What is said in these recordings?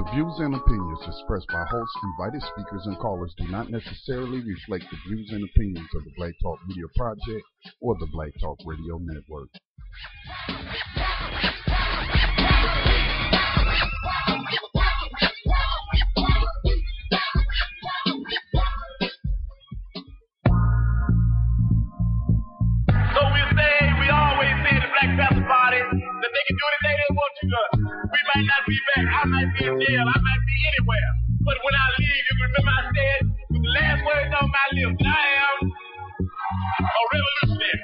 The views and opinions expressed by hosts, invited speakers, and callers do not necessarily reflect the views and opinions of the Black Talk Media Project or the Black Talk Radio Network. We always say the Black Panther Party that they can do anything they want to. We might not be back. I might be in jail. I might be anywhere. But when I leave, you can remember I said with the last words on my lips that I am a revolutionary.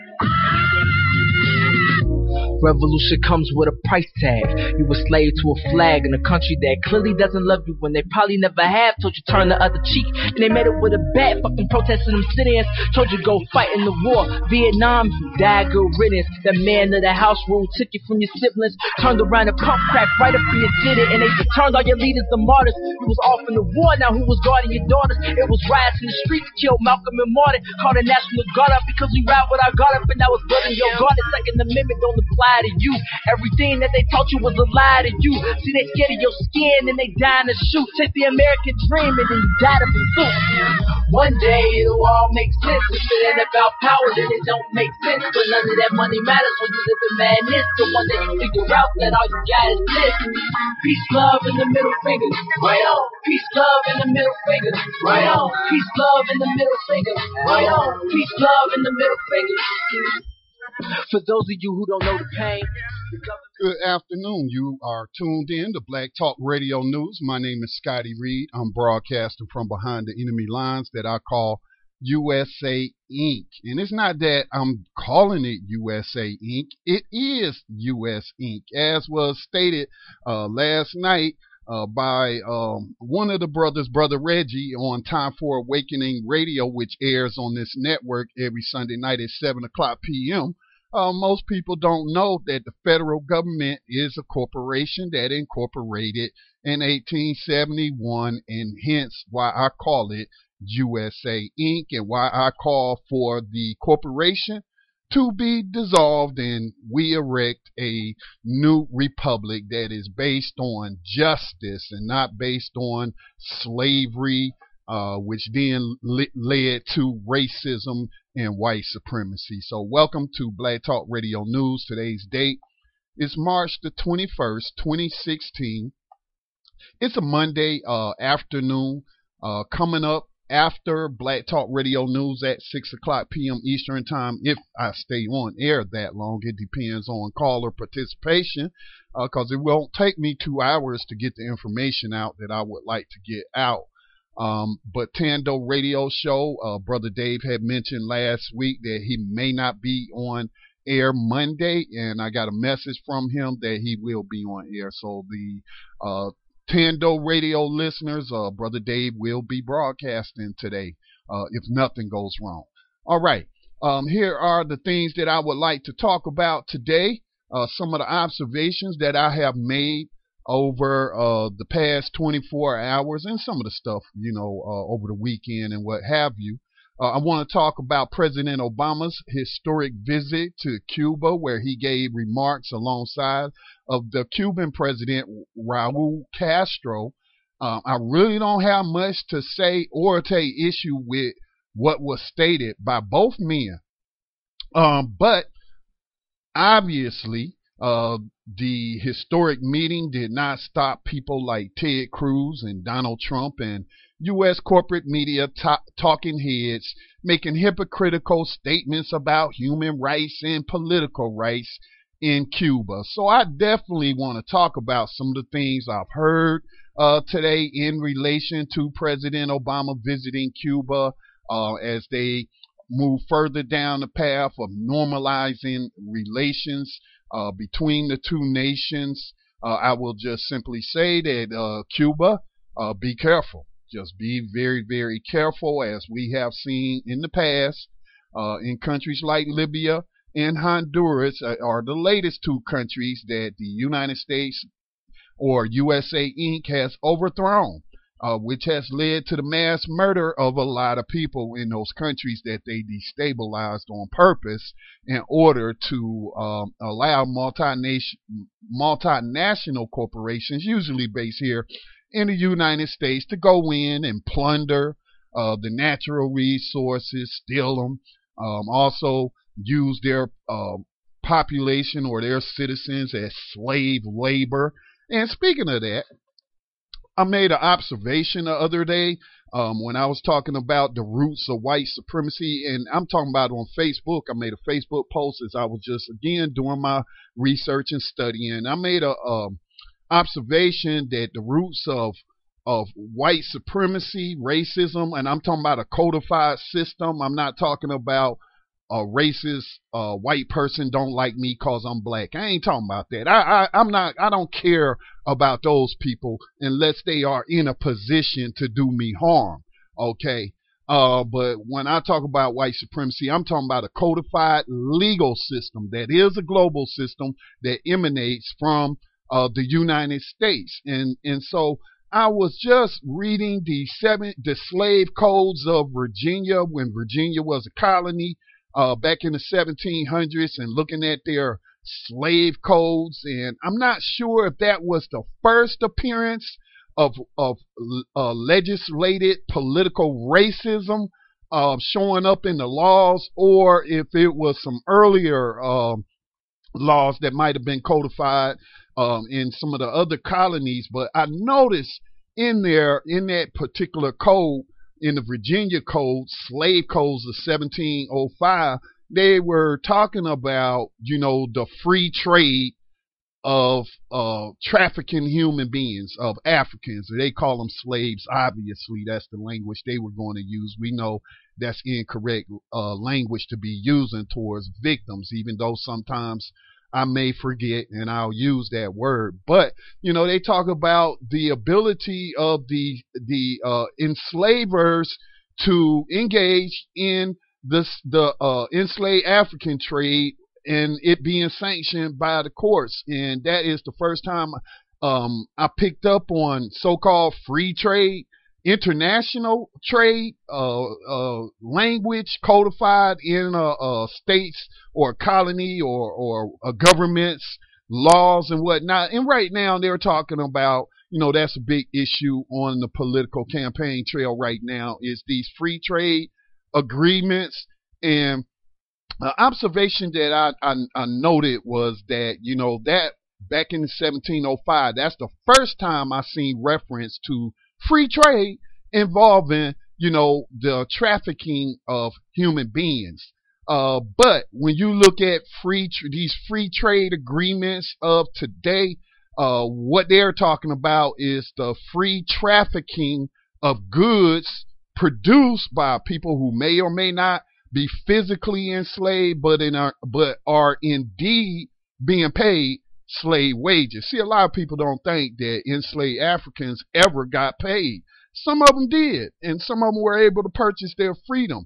Revolution comes with a price tag. You a slave to a flag in a country that clearly doesn't love you when they probably never have. Told you turn the other cheek, and they made it with a bat. Fucking protesting them sit-ins. Told you go fight in the war. Vietnam, you died good riddance. That man of the house rule took you from your siblings. Turned around and pump crack right up in your city, and they turned all your leaders to martyrs. You was off in the war, now who was guarding your daughters? It was riots in the streets, killed Malcolm and Martin. Called the National Guard up because we ride with our guard up, and that was blood in your guard. The Second Amendment don't apply to you. Everything that they taught you was a lie to you. See, they scared of your skin and they dying to shoot. Take the American dream and then you die to pursue. One day it'll all make sense. If it ain't about power, then it don't make sense. But none of that money matters when you live in madness. The one that you figure out that all you got is this. Peace, love, and the middle finger. Right on. Peace, love, and the middle finger. Right on. Peace, love, and the middle finger. Right on. Peace, love, and the middle finger. For those of you who don't know the pain. Good afternoon. You are tuned in to Black Talk Radio News. My name is Scotty Reed. I'm broadcasting from behind the enemy lines that I call USA Inc. And it's not that I'm calling it USA Inc. It is US Inc. As was stated last night by one of the brothers, Brother Reggie, on Time for Awakening Radio, which airs on this network every Sunday night at 7 o'clock p.m. Most people don't know that the federal government is a corporation that incorporated in 1871, and hence why I call it USA Inc. and why I call for the corporation to be dissolved and we erect a new republic that is based on justice and not based on slavery, which then led to racism and white supremacy. So welcome to Black Talk Radio News. Today's date is March the 21st, 2016. It's a Monday afternoon coming up after Black Talk Radio News at 6 o'clock p.m. Eastern Time. If I stay on air that long, it depends on caller participation because it won't take me 2 hours to get the information out that I would like to get out. But Tando Radio Show, Brother Dave had mentioned last week that he may not be on air Monday, and I got a message from him that he will be on air. So the Tando Radio listeners, Brother Dave will be broadcasting today if nothing goes wrong. All right, here are the things that I would like to talk about today. Some of the observations that I have made over the past 24 hours and some of the stuff, over the weekend and what have you. I want to talk about President Obama's historic visit to Cuba, where he gave remarks alongside of the Cuban president, Raul Castro. I really don't have much to say or take issue with what was stated by both men. But obviously, the historic meeting did not stop people like Ted Cruz and Donald Trump and U.S. corporate media talking heads making hypocritical statements about human rights and political rights in Cuba. So I definitely want to talk about some of the things I've heard today in relation to President Obama visiting Cuba as they move further down the path of normalizing relations between the two nations. I will just simply say that Cuba, be careful. Just be very, very careful, as we have seen in the past in countries like Libya and Honduras are the latest two countries that the United States or USA Inc. has overthrown, which has led to the mass murder of a lot of people in those countries that they destabilized on purpose in order to allow multinational corporations, usually based here in the United States to go in and plunder the natural resources, steal them, also use their population or their citizens as slave labor. And speaking of that, I made an observation the other day when I was talking about the roots of white supremacy, and I'm talking about on Facebook. I made a Facebook post as I was just again doing my research and studying. I made a observation that the roots of white supremacy, racism, and I'm talking about a codified system. I'm not talking about a racist white person don't like me cause I'm black. I ain't talking about that. I don't care about those people unless they are in a position to do me harm. Okay. But when I talk about white supremacy, I'm talking about a codified legal system that is a global system that emanates from the United States. And so I was just reading the slave codes of Virginia when Virginia was a colony back in the 1700s and looking at their slave codes. And I'm not sure if that was the first appearance of legislated political racism showing up in the laws, or if it was some earlier laws that might have been codified in some of the other colonies. But I noticed in there, in that particular code, in the Virginia Code, slave codes of 1705, they were talking about, the free trade of trafficking human beings, of Africans. They call them slaves. Obviously, that's the language they were going to use. We know that's incorrect language to be using towards victims, even though sometimes I may forget and I'll use that word. But, they talk about the ability of the enslavers to engage in the enslaved African trade and it being sanctioned by the courts. And that is the first time I picked up on so-called free trade, international trade language codified in a state's or colony or a government's laws and whatnot. And right now they're talking about, that's a big issue on the political campaign trail right now, is these free trade agreements. And an observation that I noted was that, that back in 1705, that's the first time I seen reference to free trade involving, the trafficking of human beings. But when you look at these free trade agreements of today, what they're talking about is the free trafficking of goods produced by people who may or may not be physically enslaved, but are indeed being paid slave wages. See, a lot of people don't think that enslaved Africans ever got paid. Some of them did, and some of them were able to purchase their freedom.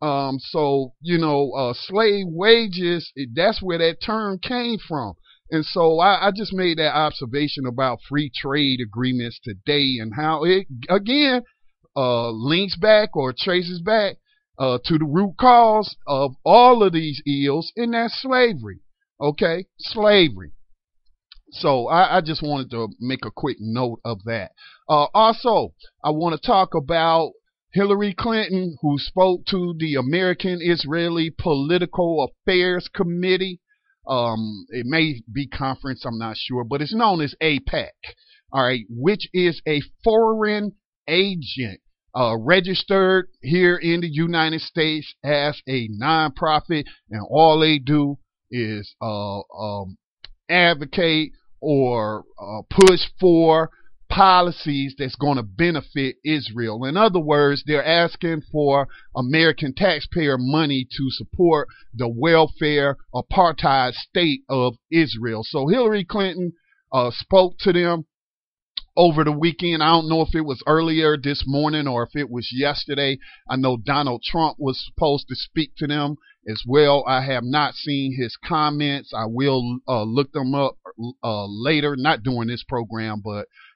Slave wages, that's where that term came from. And so I just made that observation about free trade agreements today and how it, again, links back or traces back to the root cause of all of these ills, and that's slavery. Okay? Slavery. So I just wanted to make a quick note of that. Also, I want to talk about Hillary Clinton, who spoke to the American-Israeli Political Affairs Committee. It may be conference, I'm not sure, but it's known as AIPAC, all right, which is a foreign agent registered here in the United States as a nonprofit, and all they do is advocate or push for policies that's going to benefit Israel. In other words, they're asking for American taxpayer money to support the welfare apartheid state of Israel. So Hillary Clinton spoke to them over the weekend. I don't know if it was earlier this morning or if it was yesterday. I know Donald Trump was supposed to speak to them as well. I have not seen his comments. I will look them up later, not during this program, but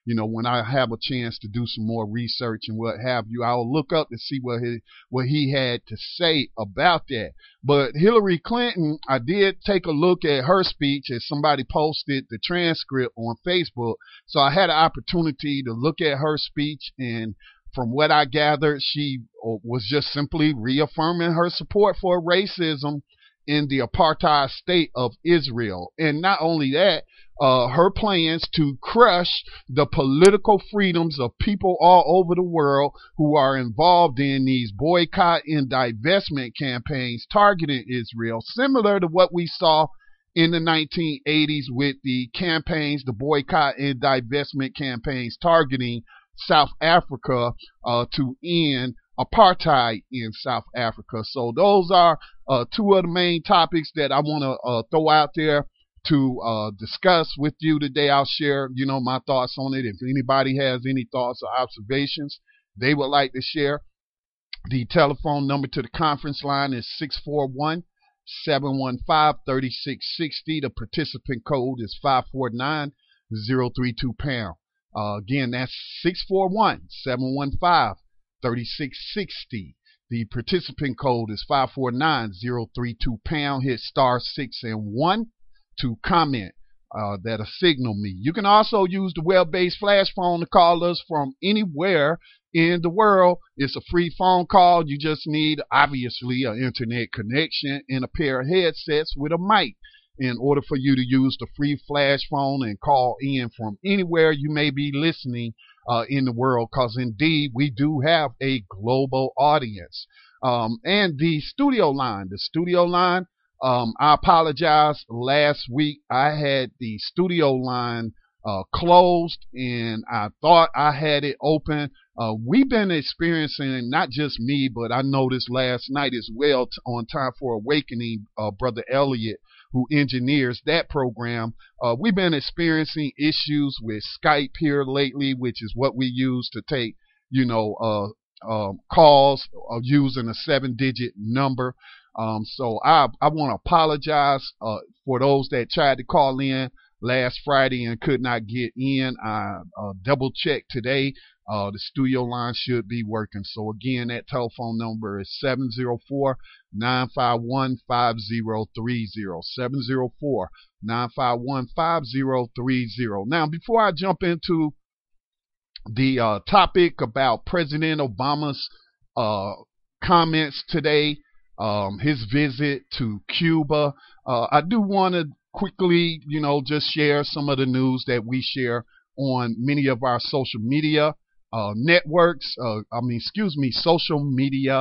when I have a chance to do some more research and what have you, I'll look up to see what he had to say about that. But Hillary Clinton, I did take a look at her speech as somebody posted the transcript on Facebook. So I had an opportunity to look at her speech, and from what I gathered, she was just simply reaffirming her support for racism in the apartheid state of Israel. And not only that, her plans to crush the political freedoms of people all over the world who are involved in these boycott and divestment campaigns targeting Israel, similar to what we saw in the 1980s with the campaigns, the boycott and divestment campaigns targeting South Africa to end apartheid in South Africa. So those are two of the main topics that I want to throw out there to discuss with you today. I'll share, my thoughts on it. If anybody has any thoughts or observations they would like to share, the telephone number to the conference line is 641-715-3660. The participant code is 549-032#. Again, that's 641-715-3660. The participant code is 549-032#. Hit star 6 and 1 to comment. That'll signal me. You can also use the web-based flash phone to call us from anywhere in the world. It's a free phone call. You just need, obviously, an internet connection and a pair of headsets with a mic in order for you to use the free flash phone and call in from anywhere you may be listening in the world, because indeed we do have a global audience. And the studio line, I apologize. Last week I had the studio line closed, and I thought I had it open. We've been experiencing, not just me, but I noticed last night as well on Time for Awakening, Brother Elliot, who engineers that program. We've been experiencing issues with Skype here lately, which is what we use to take, calls using a 7-digit number. So I want to apologize for those that tried to call in last Friday and could not get in. I double checked today. The studio line should be working. So again, that telephone number is 704-951-5030. 704-951-5030. Now, before I jump into the topic about President Obama's comments today, his visit to Cuba, I do want to quickly, just share some of the news that we share on many of our social media networks. Social media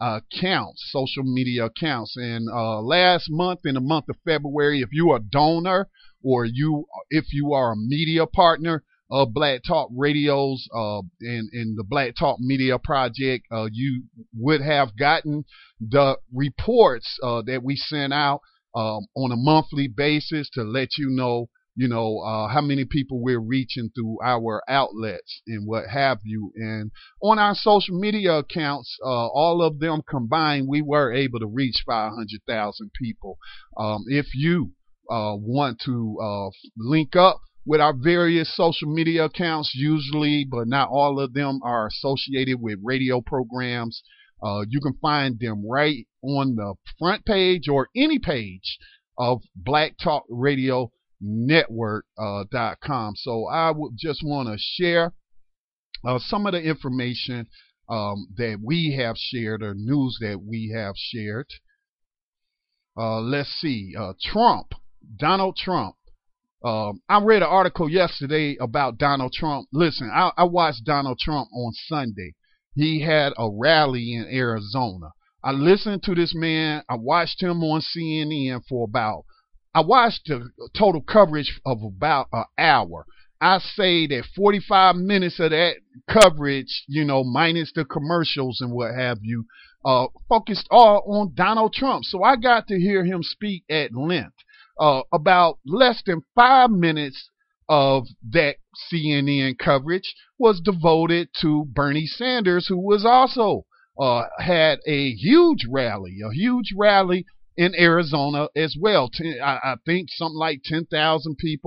accounts. And last month, in the month of February, if you are a donor or if you are a media partner of Black Talk Radio's in the Black Talk Media Project, you would have gotten the reports that we sent out on a monthly basis to let you know how many people we're reaching through our outlets and what have you. And on our social media accounts, all of them combined, we were able to reach 500,000 people. If you want to link up with our various social media accounts, usually, but not all of them are associated with radio programs, you can find them right on the front page or any page of Black Talk Radio Network.com. So I would just want to share some of the information that we have shared, or news that we have shared. Let's see. Donald Trump. I read an article yesterday about Donald Trump. Listen, I watched Donald Trump on Sunday. He had a rally in Arizona. I listened to this man. I watched him on CNN I watched the total coverage of about an hour. I say that 45 minutes of that coverage, minus the commercials and what have you, focused all on Donald Trump. So I got to hear him speak at length. About less than 5 minutes of that CNN coverage was devoted to Bernie Sanders, who was also had a huge rally in Arizona as well. I think something like 10,000 people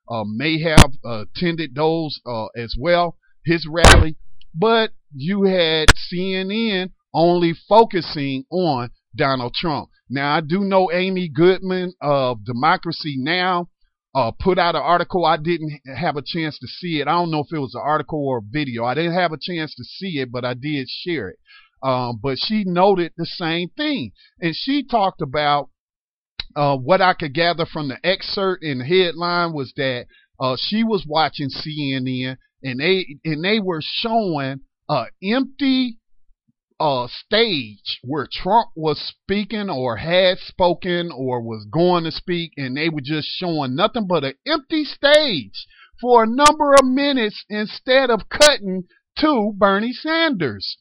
may have attended those as well, his rally. But you had CNN only focusing on Donald Trump. Now, I do know Amy Goodman of Democracy Now! Put out an article. I didn't have a chance to see it. I don't know if it was an article or a video. I didn't have a chance to see it, but I did share it. But she noted the same thing. And she talked about what I could gather from the excerpt in the headline was that she was watching CNN and they were showing an empty stage where Trump was speaking or had spoken or was going to speak, and they were just showing nothing but an empty stage for a number of minutes instead of cutting to Bernie Sanders,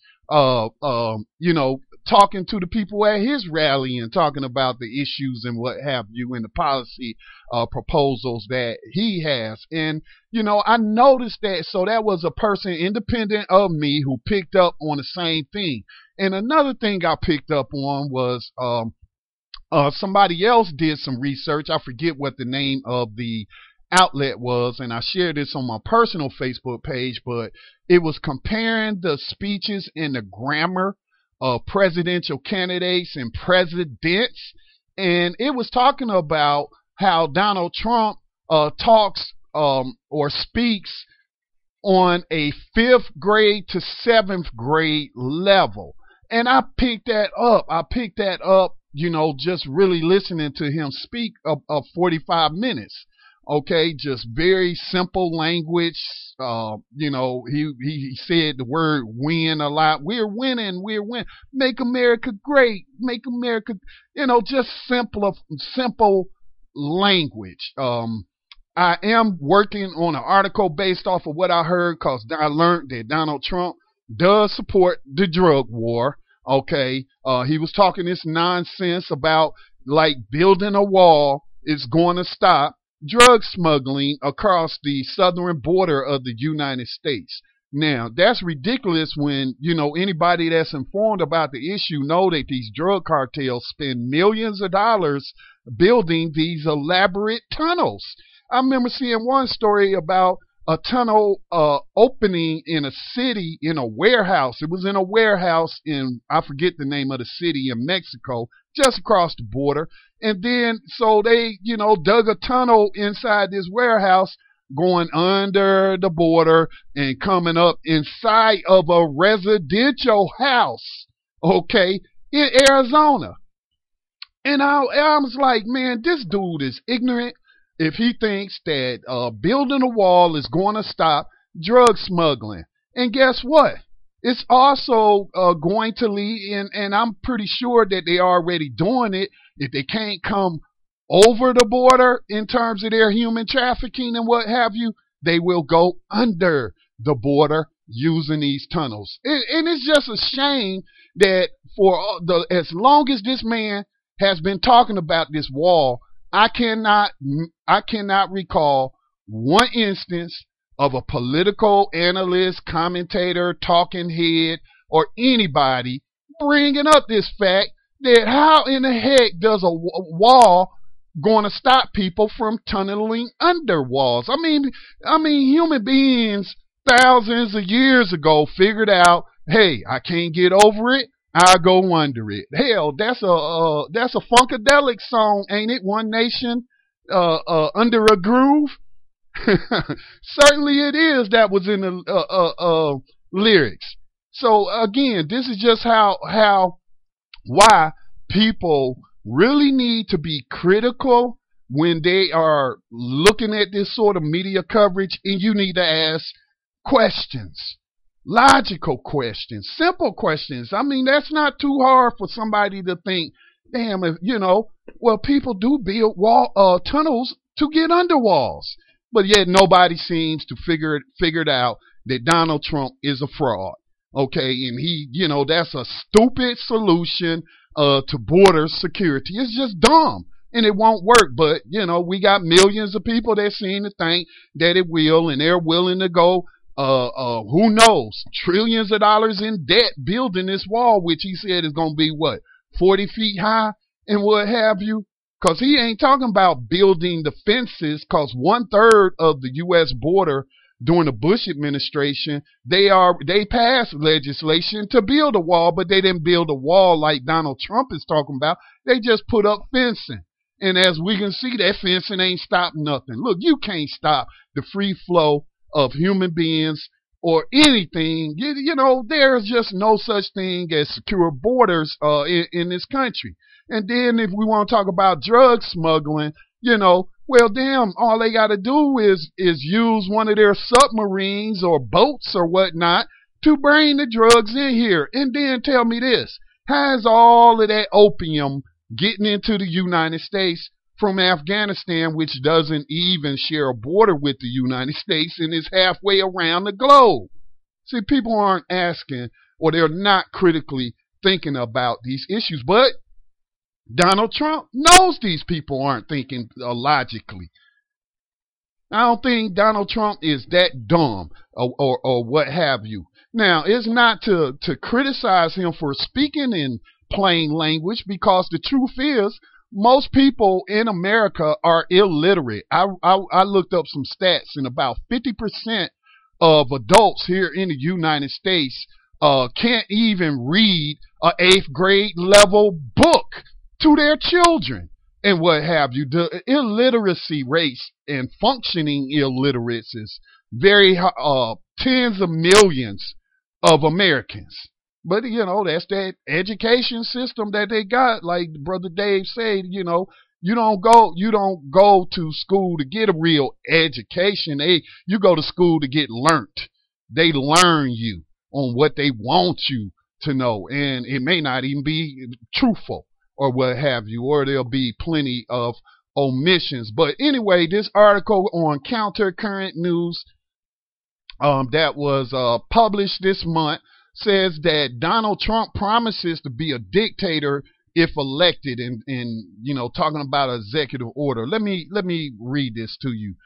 talking to the people at his rally and talking about the issues and what have you and the policy proposals that he has. And, I noticed that. So that was a person independent of me who picked up on the same thing. And another thing I picked up on was somebody else did some research. I forget what the name of the outlet was, and I shared this on my personal Facebook page, but it was comparing the speeches and the grammar of presidential candidates and presidents, and it was talking about how Donald Trump talks or speaks on a 5th grade to 7th grade level. And I picked that up. Just really listening to him speak of 45 minutes. Okay, just very simple language. He said the word win a lot. We're winning. Make America great. Make America, just simple language. I am working on an article based off of what I heard, because I learned that Donald Trump does support the drug war. Okay, he was talking this nonsense about like building a wall is going to stop drug smuggling across the southern border of the United States. Now, that's ridiculous when, anybody that's informed about the issue know that these drug cartels spend millions of dollars building these elaborate tunnels. I remember seeing one story about a tunnel opening in a city, in a warehouse. It was in a warehouse in, I forget the name of the city in Mexico, just across the border. And then, so they, dug a tunnel inside this warehouse, going under the border and coming up inside of a residential house, okay, in Arizona. And I was like, man, this dude is ignorant if he thinks that building a wall is going to stop drug smuggling. And guess what? It's also going to lead, and I'm pretty sure that they're already doing it. If they can't come over the border in terms of their human trafficking and what have you, they will go under the border using these tunnels. And it's just a shame that as long as this man has been talking about this wall, I cannot recall one instance of a political analyst, commentator, talking head, or anybody bringing up this fact that how in the heck does a wall going to stop people from tunneling under walls? I mean, human beings thousands of years ago figured out, hey, I can't get over it, I'll go under it. Hell, that's a Funkadelic song, ain't it? One Nation Under a Groove. Certainly it is. That was in the lyrics. So again, this is just why people really need to be critical when they are looking at this sort of media coverage, and you need to ask questions. Logical questions, simple questions. I mean, that's not too hard for somebody to think, damn, if people do build tunnels to get under walls. But yet nobody seems to figure it out that Donald Trump is a fraud. Okay, and he, that's a stupid solution to border security. It's just dumb. And it won't work. But, we got millions of people that seem to think that it will, and they're willing to go who knows, trillions of dollars in debt building this wall, which he said is going to be 40 feet high and what have you. Because he ain't talking about building the fences, because 1/3 of the U.S. border during the Bush administration, they passed legislation to build a wall, but they didn't build a wall like Donald Trump is talking about. They just put up fencing. And as we can see, that fencing ain't stopped nothing. Look, you can't stop the free flow of human beings or anything. You know, there's just no such thing as secure borders in this country. And then if we want to talk about drug smuggling, you know, well, damn, all they got to do is use one of their submarines or boats or whatnot to bring the drugs in here. And then tell me this, how's all of that opium getting into the United States from Afghanistan, which doesn't even share a border with the United States and is halfway around the globe? See, people aren't asking, or they're not critically thinking about these issues. But Donald Trump knows these people aren't thinking logically. I don't think Donald Trump is that dumb or what have you. Now, it's not to criticize him for speaking in plain language, because the truth is most people in America are illiterate. I looked up some stats, and about 50% of adults here in the United States can't even read an 8th grade level book to their children and what have you. The illiteracy rate and functioning illiteracy is very tens of millions of Americans. But, you know, that's that education system that they got. Like Brother Dave said, you know, you don't go to school to get a real education. You go to school to get learnt. They learn you on what they want you to know. And it may not even be truthful or what have you, or there'll be plenty of omissions. But anyway, this article on Counter Current News that was published this month says that Donald Trump promises to be a dictator if elected, and you know, talking about executive order. Let me read this to you.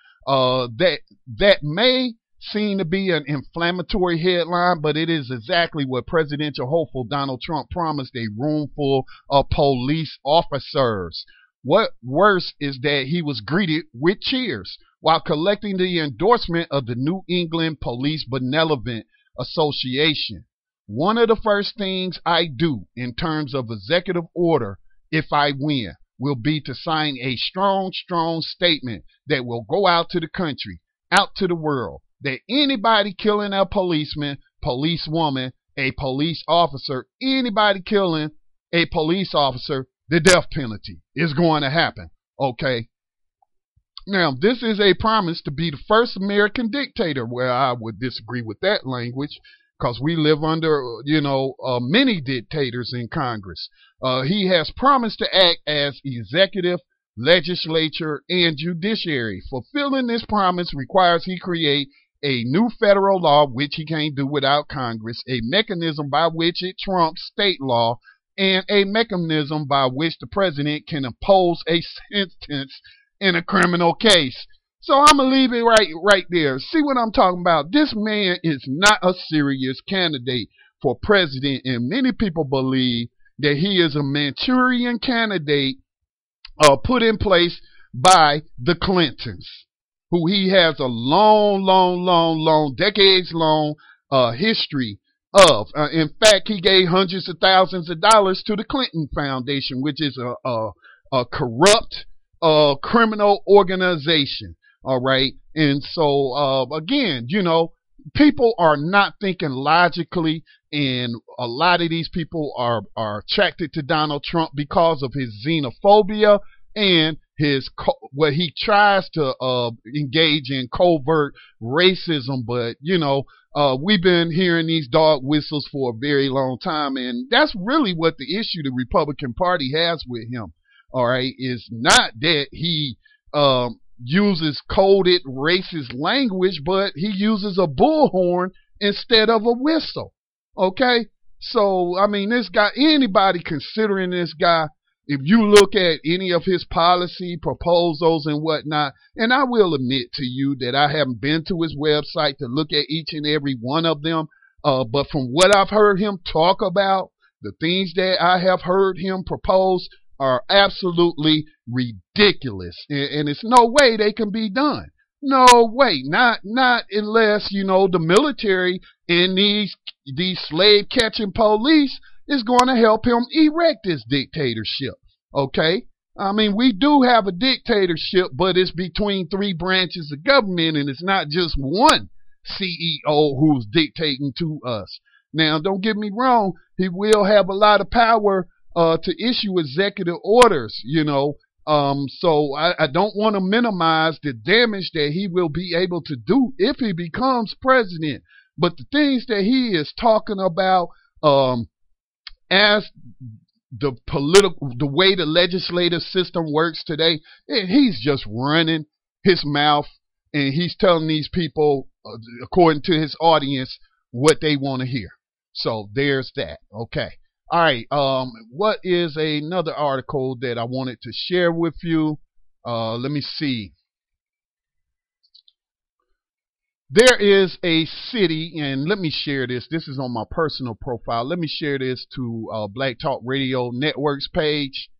That may seem to be an inflammatory headline, but it is exactly what presidential hopeful Donald Trump promised a room full of police officers. What worse is that he was greeted with cheers while collecting the endorsement of the New England Police Benevolent Association. One of the first things I do in terms of executive order, if I win, will be to sign a strong statement that will go out to the country, out to the world, that anybody killing a policeman, policewoman, a police officer, anybody killing a police officer, the death penalty is going to happen. Okay? Now, this is a promise to be the first American dictator, where I would disagree with that language, because we live under, you know, many dictators in Congress. He has promised to act as executive, legislature, and judiciary. Fulfilling this promise requires he create a new federal law, which he can't do without Congress, a mechanism by which it trumps state law, and a mechanism by which the president can impose a sentence in a criminal case. So I'm going to leave it right there. See what I'm talking about? This man is not a serious candidate for president, and many people believe that he is a Manchurian candidate put in place by the Clintons, who he has a long, decades-long history of. In fact, he gave hundreds of thousands of dollars to the Clinton Foundation, which is a corrupt criminal organization. All right. And so, again, you know, people are not thinking logically, and a lot of these people are attracted to Donald Trump because of his xenophobia and his what he tries to engage in covert racism. But, you know, we've been hearing these dog whistles for a very long time, and that's really what the issue the Republican Party has with him. All right, is not that he uses coded racist language, but he uses a bullhorn instead of a whistle. Okay? So, I mean, this guy, anybody considering this guy, if you look at any of his policy proposals and whatnot, and I will admit to you that I haven't been to his website to look at each and every one of them, but from what I've heard him talk about, the things that I have heard him propose, are absolutely ridiculous, and it's no way they can be done. No way, not unless the military and these slave catching police is going to help him erect this dictatorship. Okay, I mean, we do have a dictatorship, but it's between three branches of government, and it's not just one CEO who's dictating to us. Now, don't get me wrong, he will have a lot of power to issue executive orders, so I don't want to minimize the damage that he will be able to do if he becomes president. But the things that he is talking about as the way the legislative system works today, he's just running his mouth, and he's telling these people, according to his audience, what they want to hear. So there's that. Okay. All right. What is another article that I wanted to share with you? Let me see. There is a city, and let me share this. This is on my personal profile. Let me share this to Black Talk Radio Network's page.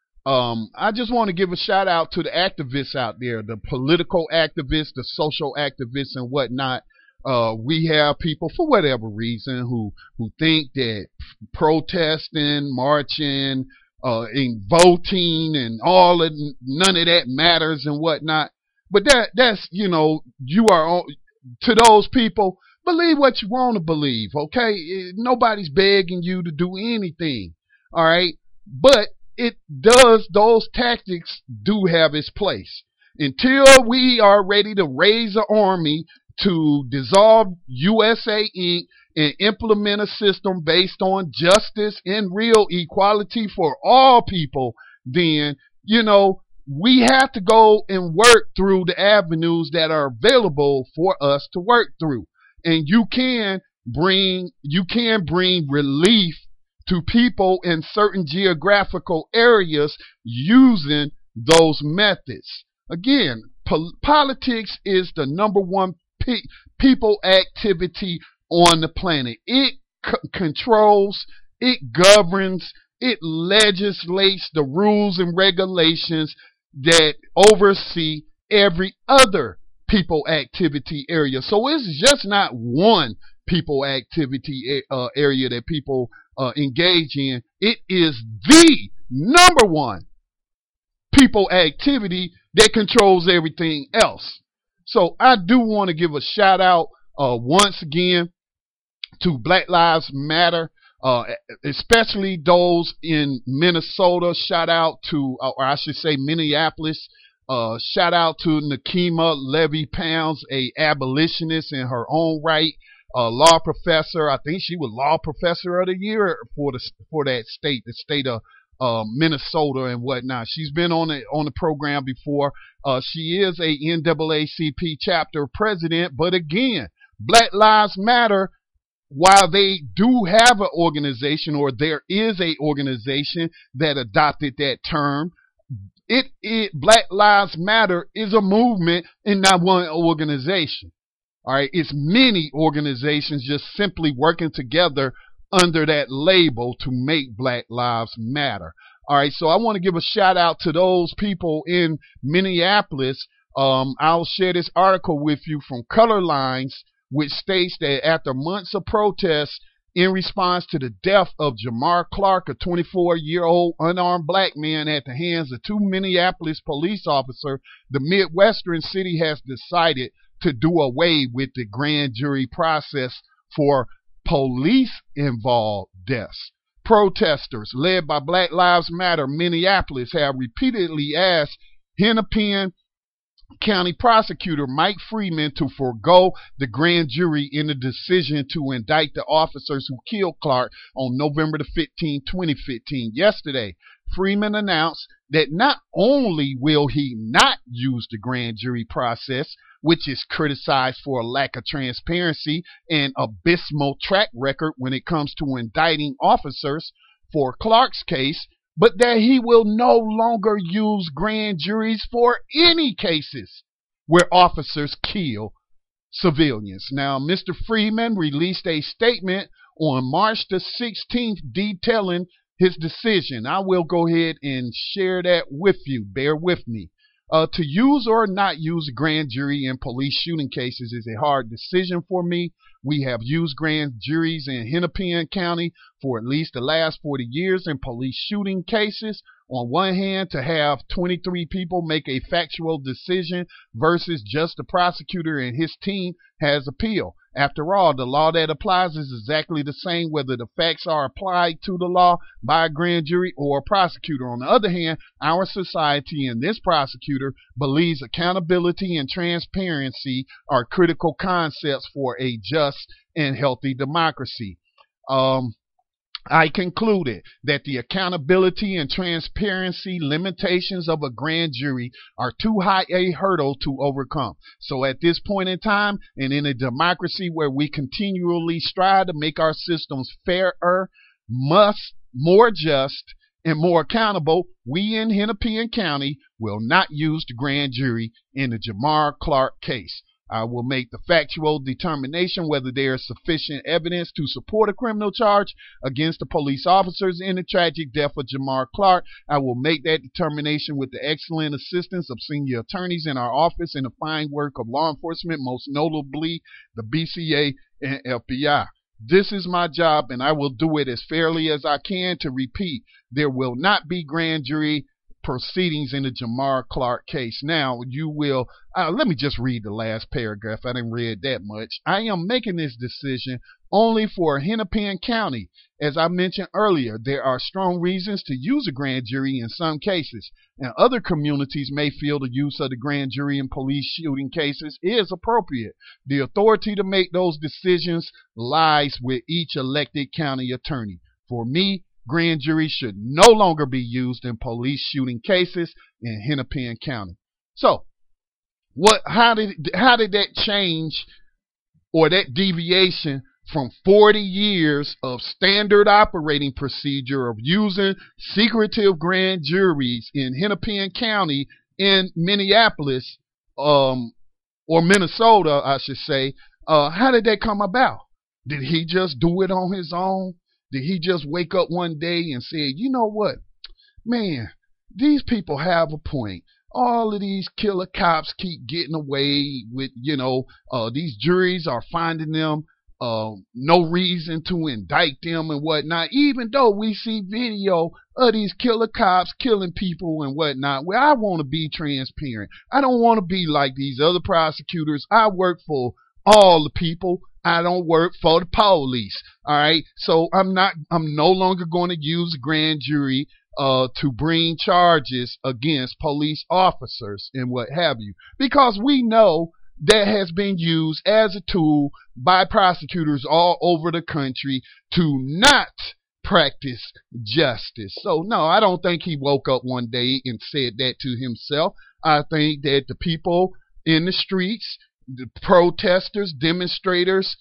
I just want to give a shout out to the activists out there, the political activists, the social activists, and whatnot. We have people, for whatever reason, who think that protesting, marching, and voting and none of that matters and whatnot. But that's you are to those people, believe what you want to believe. Okay, nobody's begging you to do anything. All right, but those tactics do have its place. Until we are ready to raise an army to dissolve USA Inc. and implement a system based on justice and real equality for all people, then, we have to go and work through the avenues that are available for us to work through. And you can bring relief to people in certain geographical areas using those methods. Again, politics is the number one people activity on the planet. It controls, it governs, it legislates the rules and regulations that oversee every other people activity area. So it's just not one people activity area that people engage in. It is the number one people activity that controls everything else. So I do want to give a shout out once again to Black Lives Matter, especially those in Minnesota. Shout out to, or I should say Minneapolis. Shout out to Nakima Levy Pounds, a abolitionist in her own right, law professor. I think she was law professor of the year for that state, the state of Minnesota and whatnot. She's been on the program before. She is a NAACP chapter president, but again, Black Lives Matter, while they do have an organization, or there is a organization that adopted that term, Black Lives Matter is a movement and not one organization. All right, it's many organizations just simply working together under that label to make Black Lives Matter. All right, so I want to give a shout out to those people in Minneapolis. I'll share this article with you from Color Lines, which states that after months of protests in response to the death of Jamar Clark, a 24-year-old unarmed black man at the hands of two Minneapolis police officers, the Midwestern city has decided to do away with the grand jury process for police-involved deaths. Protesters led by Black Lives Matter Minneapolis have repeatedly asked Hennepin County Prosecutor Mike Freeman to forego the grand jury in the decision to indict the officers who killed Clark on November the 15th, 2015. Yesterday, Freeman announced that not only will he not use the grand jury process, which is criticized for a lack of transparency and abysmal track record when it comes to indicting officers for Clark's case, but that he will no longer use grand juries for any cases where officers kill civilians. Now, Mr. Freeman released a statement on March the 16th detailing his decision. I will go ahead and share that with you. Bear with me. To use or not use a grand jury in police shooting cases is a hard decision for me. We have used grand juries in Hennepin County for at least the last 40 years in police shooting cases. On one hand, to have 23 people make a factual decision versus just the prosecutor and his team has appeal. After all, the law that applies is exactly the same whether the facts are applied to the law by a grand jury or a prosecutor. On the other hand, our society and this prosecutor believes accountability and transparency are critical concepts for a just and healthy democracy. I concluded that the accountability and transparency limitations of a grand jury are too high a hurdle to overcome. So at this point in time, and in a democracy where we continually strive to make our systems fairer, more just, and more accountable, we in Hennepin County will not use the grand jury in the Jamar Clark case. I will make the factual determination whether there is sufficient evidence to support a criminal charge against the police officers in the tragic death of Jamar Clark. I will make that determination with the excellent assistance of senior attorneys in our office and the fine work of law enforcement, most notably the BCA and FBI. This is my job, and I will do it as fairly as I can. To repeat, there will not be grand jury proceedings in the Jamar Clark case. Now, you will, let me just read the last paragraph. I didn't read that much. I am making this decision only for Hennepin County. As I mentioned earlier, there are strong reasons to use a grand jury in some cases, and other communities may feel the use of the grand jury in police shooting cases is appropriate. The authority to make those decisions lies with each elected county attorney. For me, grand juries should no longer be used in police shooting cases in Hennepin County. So, how did that change, or that deviation from 40 years of standard operating procedure of using secretive grand juries in Hennepin County in Minneapolis, or Minnesota, I should say, how did that come about? Did he just do it on his own? Did he just wake up one day and say, you know what, man, these people have a point. All of these killer cops keep getting away with, these juries are finding them no reason to indict them and whatnot, even though we see video of these killer cops killing people and whatnot. Well, I want to be transparent. I don't want to be like these other prosecutors. I work for all the people. I don't work for the police. All right. So I'm no longer going to use a grand jury to bring charges against police officers and what have you, because we know that has been used as a tool by prosecutors all over the country to not practice justice. So no, I don't think he woke up one day and said that to himself. I think that the people in the streets, the protesters, demonstrators,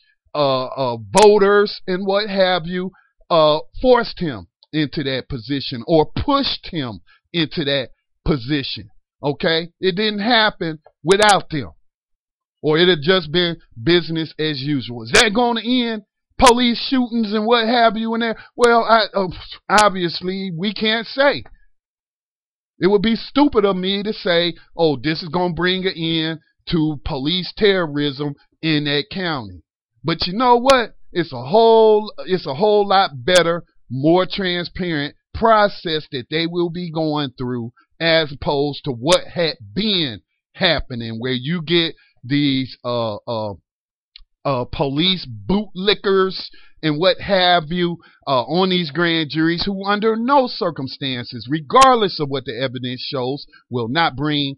voters, and what have you, forced him into that position or pushed him into that position. Okay? It didn't happen without them, or it had just been business as usual. Is that going to end police shootings and what have you in there? Well, obviously we can't say. It would be stupid of me to say, oh, this is going to bring an end to police terrorism in that county. But you know what? It's a whole lot better, more transparent process that they will be going through, as opposed to what had been happening, where you get these police bootlickers and what have you on these grand juries, who under no circumstances, regardless of what the evidence shows, will not bring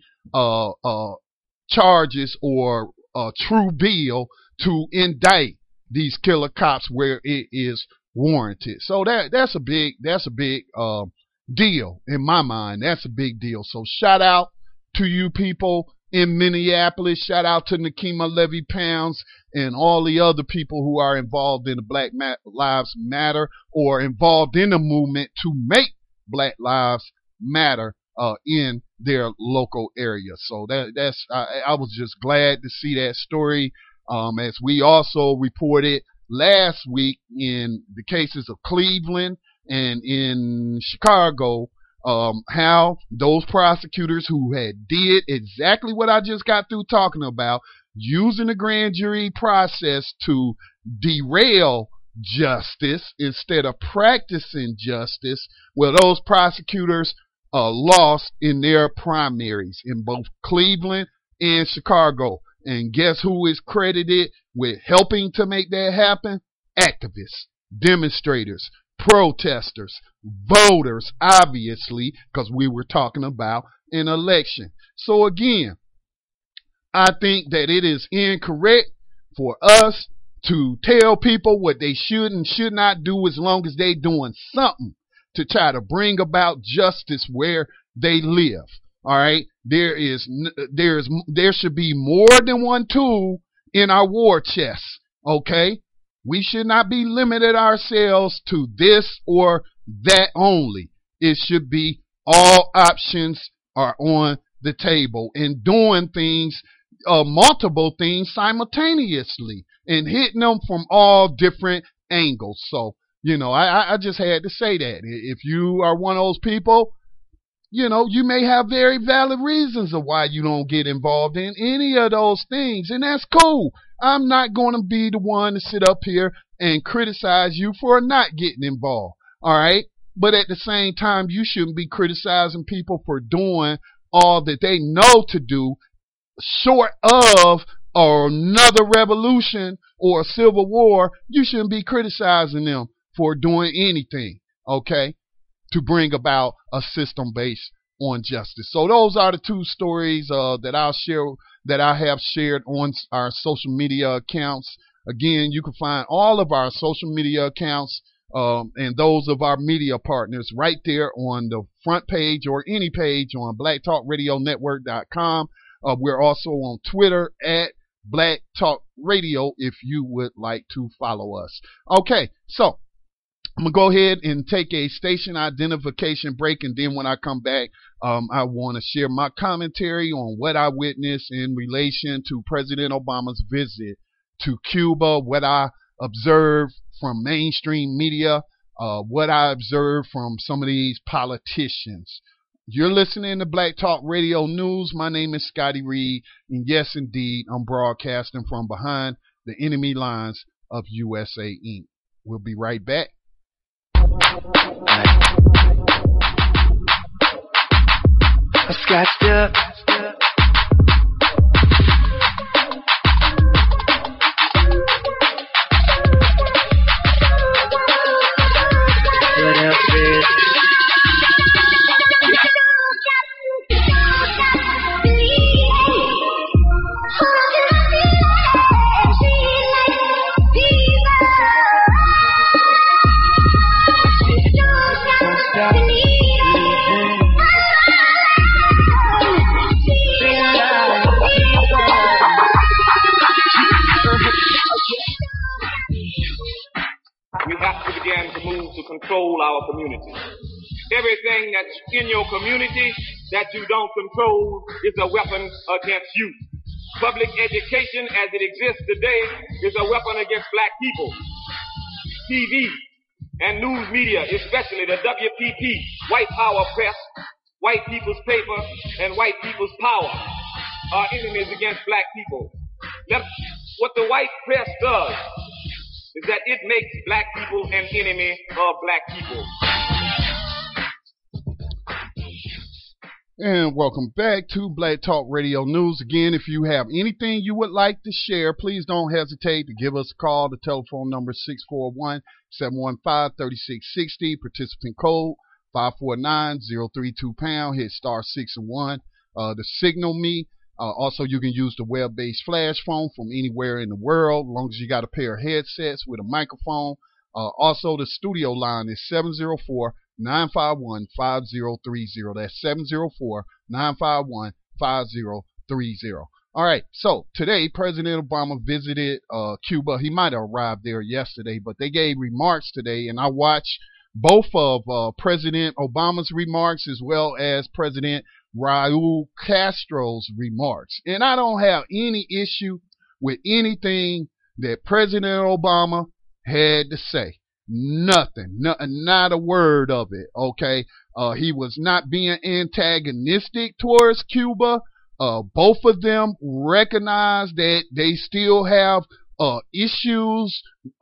charges or true bill to indict these killer cops where it is warranted. So that's a big deal in my mind. That's a big deal. So shout out to you people in Minneapolis. Shout out to Nikema Levy Pounds and all the other people who are involved in the Black Lives Matter, or involved in the movement to make Black Lives Matter in their local area. So I was just glad to see that story. As we also reported last week in the cases of Cleveland, and in Chicago, how those prosecutors who had did exactly what I just got through talking about, using the grand jury process to derail justice instead of practicing justice, well, those prosecutors lost in their primaries in both Cleveland and Chicago. And guess who is credited with helping to make that happen? Activists, demonstrators, protesters, voters, obviously, because we were talking about an election. So again, I think that it is incorrect for us to tell people what they should and should not do as long as they're doing something to try to bring about justice where they live. All right, there should be more than one tool in our war chest. Okay, we should not be limited ourselves to this or that only. It should be all options are on the table and doing things, multiple things simultaneously and hitting them from all different angles. So, I just had to say that. If you are one of those people, you may have very valid reasons of why you don't get involved in any of those things, and that's cool. I'm not going to be the one to sit up here and criticize you for not getting involved, all right? But at the same time, you shouldn't be criticizing people for doing all that they know to do, short of another revolution or a civil war. You shouldn't be criticizing them for doing anything, okay, to bring about a system based on justice. So those are the two stories that I have shared on our social media accounts. Again, you can find all of our social media accounts and those of our media partners right there on the front page or any page on blacktalkradionetwork.com. We're also on Twitter at Black Talk Radio if you would like to follow us. Okay, so I'm going to go ahead and take a station identification break, and then when I come back, I want to share my commentary on what I witnessed in relation to President Obama's visit to Cuba, what I observed from mainstream media, what I observed from some of these politicians. You're listening to Black Talk Radio News. My name is Scotty Reed, and yes, indeed, I'm broadcasting from behind the enemy lines of USA Inc. We'll be right back. I'm scratched up. What else is? We have to begin to move to control our community. Everything that's in your community that you don't control is a weapon against you. Public education as it exists today is a weapon against black people. TV and news media, especially the WPP, white power press, white people's paper, and white people's power are enemies against black people. What the white press does is that it makes black people an enemy of black people. And welcome back to Black Talk Radio News. Again, if you have anything you would like to share, please don't hesitate to give us a call. The telephone number is 641-715-3660. Participant code 549-032#. Hit star 6 and 1 to signal me. Also, you can use the web-based flash phone from anywhere in the world, as long as you got a pair of headsets with a microphone. Also, the studio line is 704-951-5030. That's 704-951-5030. All right, so today, President Obama visited Cuba. He might have arrived there yesterday, but they gave remarks today, and I watched both of President Obama's remarks as well as President Raul Castro's remarks. And I don't have any issue with anything that President Obama had to say. Nothing. Not a word of it. Okay. He was not being antagonistic towards Cuba. Both of them recognize that they still have issues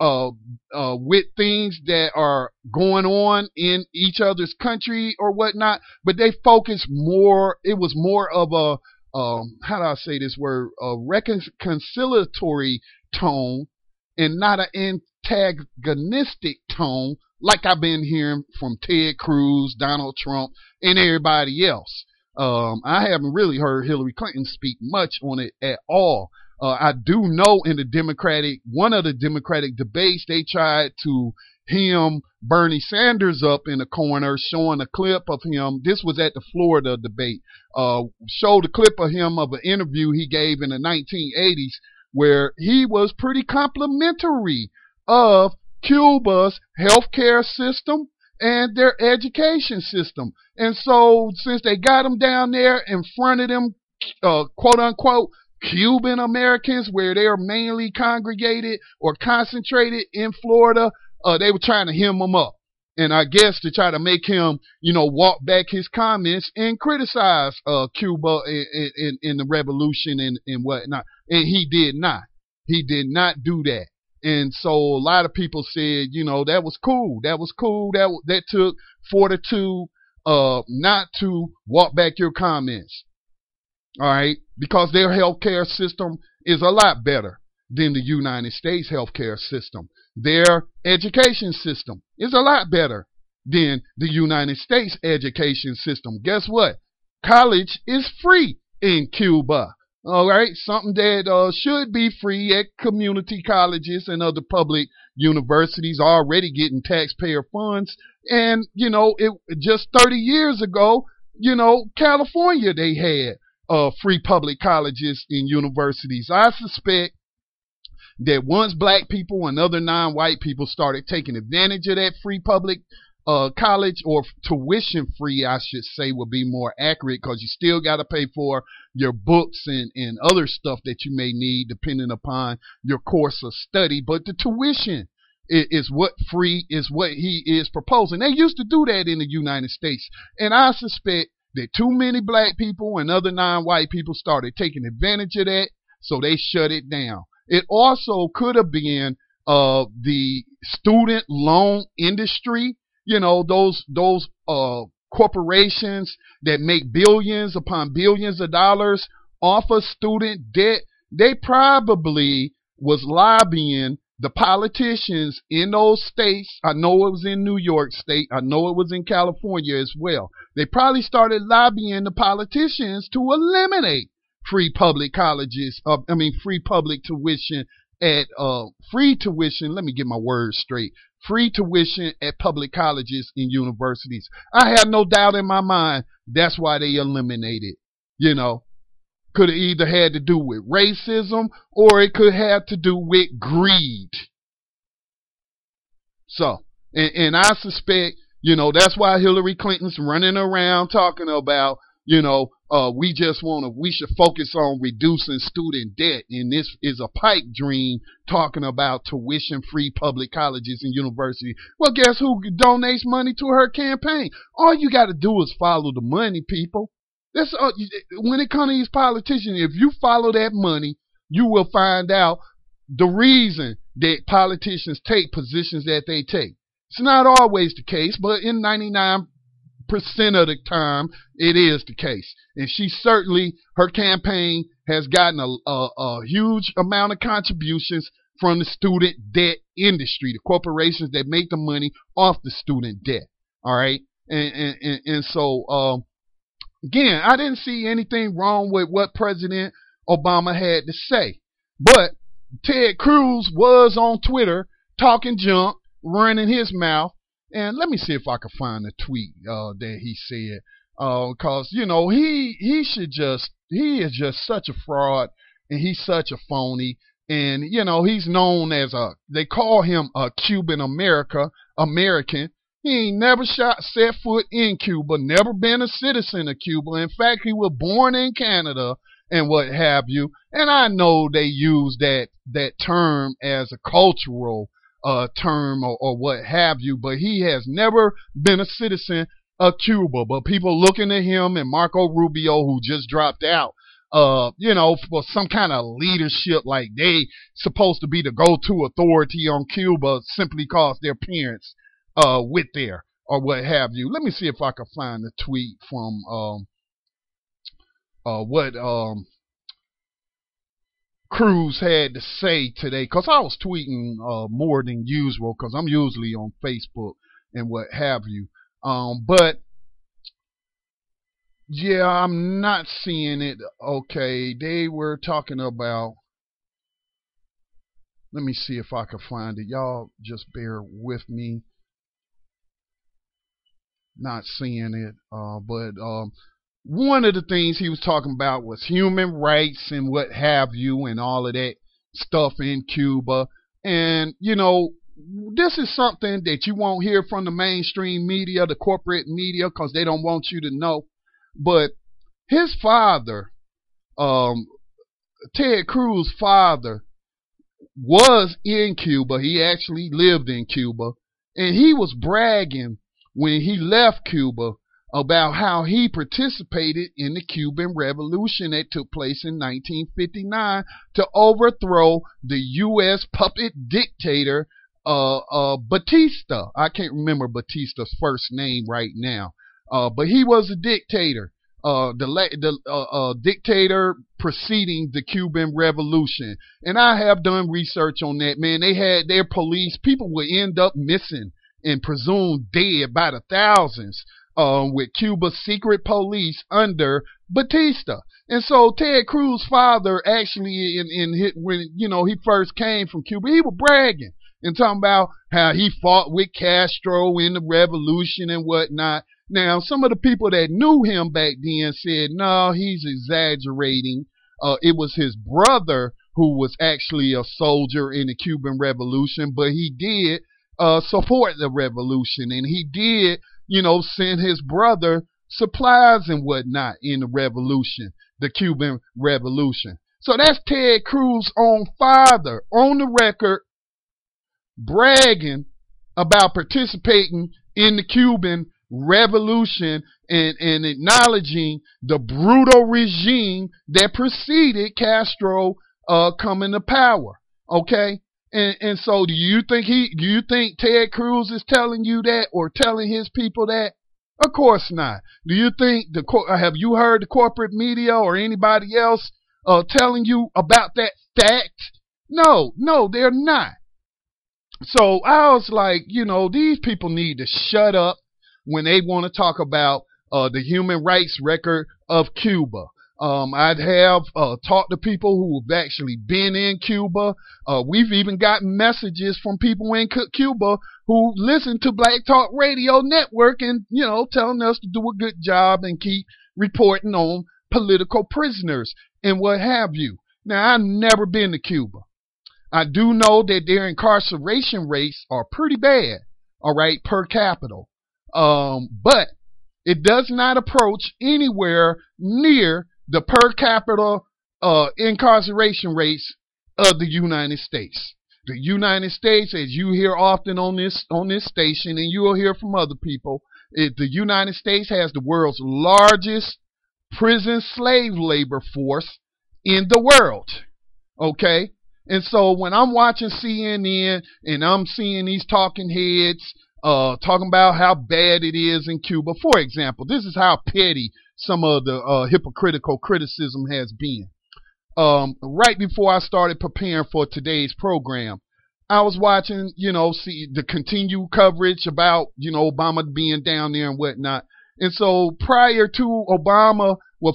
with things that are going on in each other's country or whatnot, but they focus more. It was more of a how do I say this word? A reconciliatory tone, and not an antagonistic tone like I've been hearing from Ted Cruz, Donald Trump, and everybody else. I haven't really heard Hillary Clinton speak much on it at all. I do know in one of the Democratic debates, they tried to hem Bernie Sanders up in the corner, showing a clip of him. This was at the Florida debate. Showed a clip of him of an interview he gave in the 1980s where he was pretty complimentary of Cuba's healthcare system and their education system. And so since they got him down there in front of them, quote unquote, Cuban Americans, where they are mainly congregated or concentrated in Florida, they were trying to hem him up. And I guess to try to make him, walk back his comments and criticize Cuba in the revolution and whatnot. And he did not. He did not do that. And so a lot of people said, that was cool. That was cool. That took fortitude not to walk back your comments. All right, because their healthcare system is a lot better than the United States healthcare system. Their education system is a lot better than the United States education system. Guess what? College is free in Cuba. All right, something that should be free at community colleges and other public universities, already getting taxpayer funds. And, it just 30 years ago, California, they had free public colleges and universities. I suspect that once black people and other non-white people started taking advantage of that free public college, or tuition free, I should say, would be more accurate, because you still got to pay for your books and other stuff that you may need depending upon your course of study. But the tuition is what he is proposing. They used to do that in the United States, and I suspect that too many black people and other non-white people started taking advantage of that, so they shut it down. It also could have been the student loan industry. Those corporations that make billions upon billions of dollars off of student debt. They probably was lobbying the politicians in those states. I know it was in New York State. I know it was in California as well. They probably started lobbying the politicians to eliminate free public colleges. Free public tuition at free tuition. Let me get my words straight. Free tuition at public colleges and universities. I have no doubt in my mind that's why they eliminated. Could have either had to do with racism, or it could have to do with greed. So, and I suspect, that's why Hillary Clinton's running around talking about, we should focus on reducing student debt. And this is a pipe dream, talking about tuition-free public colleges and universities. Well, guess who donates money to her campaign? All you got to do is follow the money, people. That's when it comes to these politicians. If you follow that money, you will find out the reason that politicians take positions that they take. It's not always the case, but in 99% of the time, it is the case. And her campaign has gotten a huge amount of contributions from the student debt industry, the corporations that make the money off the student debt. All right, and so. Again, I didn't see anything wrong with what President Obama had to say. But Ted Cruz was on Twitter talking junk, running his mouth. And let me see if I can find the tweet that he said. Because, he is just such a fraud, and he's such a phony. And, he's known as they call him a Cuban American. He ain't never set foot in Cuba, never been a citizen of Cuba. In fact, he was born in Canada and what have you. And I know they use that term as a cultural term or what have you, but he has never been a citizen of Cuba. But people looking at him and Marco Rubio, who just dropped out, for some kind of leadership, like they supposed to be the go-to authority on Cuba simply cause their parents went there or what have you. Let me see if I can find a tweet from what Cruz had to say today, because I was tweeting more than usual, because I'm usually on Facebook and what have you. But yeah, I'm not seeing it. Okay, they were talking about, let me see if I can find it. Y'all just bear with me. Not seeing it. But one of the things he was talking about was human rights and what have you and all of that stuff in Cuba. And, this is something that you won't hear from the mainstream media, the corporate media, because they don't want you to know. But his father, Ted Cruz's father, was in Cuba. He actually lived in Cuba. And he was bragging when he left Cuba about how he participated in the Cuban Revolution that took place in 1959 to overthrow the U.S. puppet dictator Batista. I can't remember Batista's first name right now. But he was a dictator, the dictator preceding the Cuban Revolution. And I have done research on that, man. They had their police, people would end up missing and presumed dead by the thousands, with Cuba's secret police under Batista. And so Ted Cruz's father actually, when he first came from Cuba, he was bragging and talking about how he fought with Castro in the revolution and whatnot. Now, some of the people that knew him back then said, no, he's exaggerating. It was his brother who was actually a soldier in the Cuban Revolution, but he did support the revolution, and he did, send his brother supplies and whatnot in the revolution, the Cuban Revolution. So that's Ted Cruz's own father on the record bragging about participating in the Cuban Revolution and acknowledging the brutal regime that preceded Castro coming to power. Okay? And so do you think Ted Cruz is telling you that or telling his people that? Of course not. Do you think have you heard the corporate media or anybody else telling you about that fact? No, they're not. So I was like, these people need to shut up when they want to talk about the human rights record of Cuba. I'd have talked to people who have actually been in Cuba. We've even gotten messages from people in Cuba who listen to Black Talk Radio Network and, telling us to do a good job and keep reporting on political prisoners and what have you. Now, I've never been to Cuba. I do know that their incarceration rates are pretty bad, all right, per capita. But it does not approach anywhere near the per capita incarceration rates of the United States. The United States, as you hear often on this station, and you will hear from other people, the United States has the world's largest prison slave labor force in the world. Okay? And so when I'm watching CNN and I'm seeing these talking heads talking about how bad it is in Cuba, for example, this is how petty some of the hypocritical criticism has been. Right before I started preparing for today's program, I was watching, see the continued coverage about, Obama being down there and whatnot. And so prior to Obama,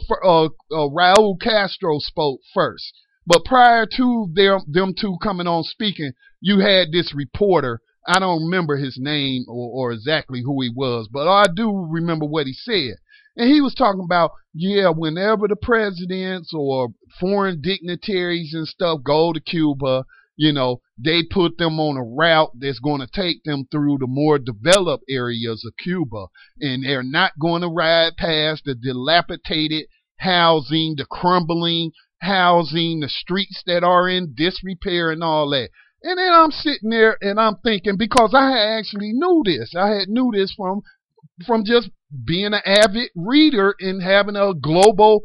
Raul Castro spoke first. But prior to them two coming on speaking, you had this reporter. I don't remember his name or exactly who he was, but I do remember what he said. And he was talking about, whenever the presidents or foreign dignitaries and stuff go to Cuba, they put them on a route that's going to take them through the more developed areas of Cuba. And they're not going to ride past the dilapidated housing, the crumbling housing, the streets that are in disrepair and all that. And then I'm sitting there and I'm thinking, because I had actually knew this. I had knew this from just being an avid reader and having a global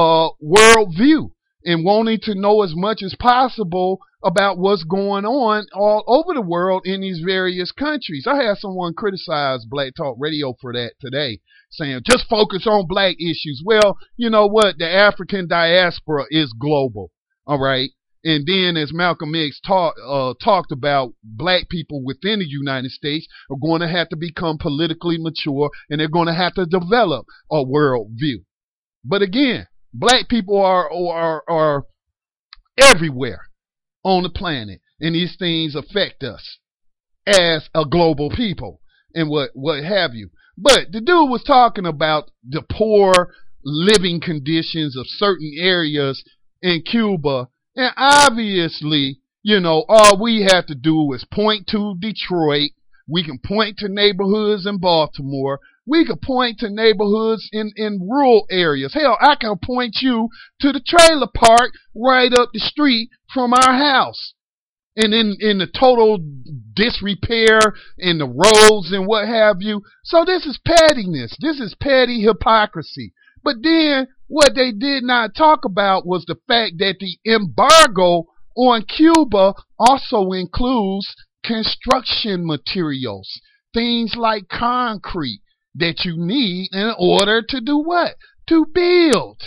world view and wanting to know as much as possible about what's going on all over the world in these various countries. I had someone criticize Black Talk Radio for that today, saying just focus on black issues. Well, you know what? The African diaspora is global, all right? And then, as Malcolm X talked about, black people within the United States are going to have to become politically mature, and they're going to have to develop a world view. But again, black people are everywhere on the planet, and these things affect us as a global people and what have you. But the dude was talking about the poor living conditions of certain areas in Cuba. And obviously, you know, all we have to do is point to Detroit. We can point to neighborhoods in Baltimore. We can point to neighborhoods in rural areas. Hell, I can point you to the trailer park right up the street from our house. And in the total disrepair in the roads and what have you. So this is pettiness. This is petty hypocrisy. But then what they did not talk about was the fact that the embargo on Cuba also includes construction materials, things like concrete that you need in order to do what? To build.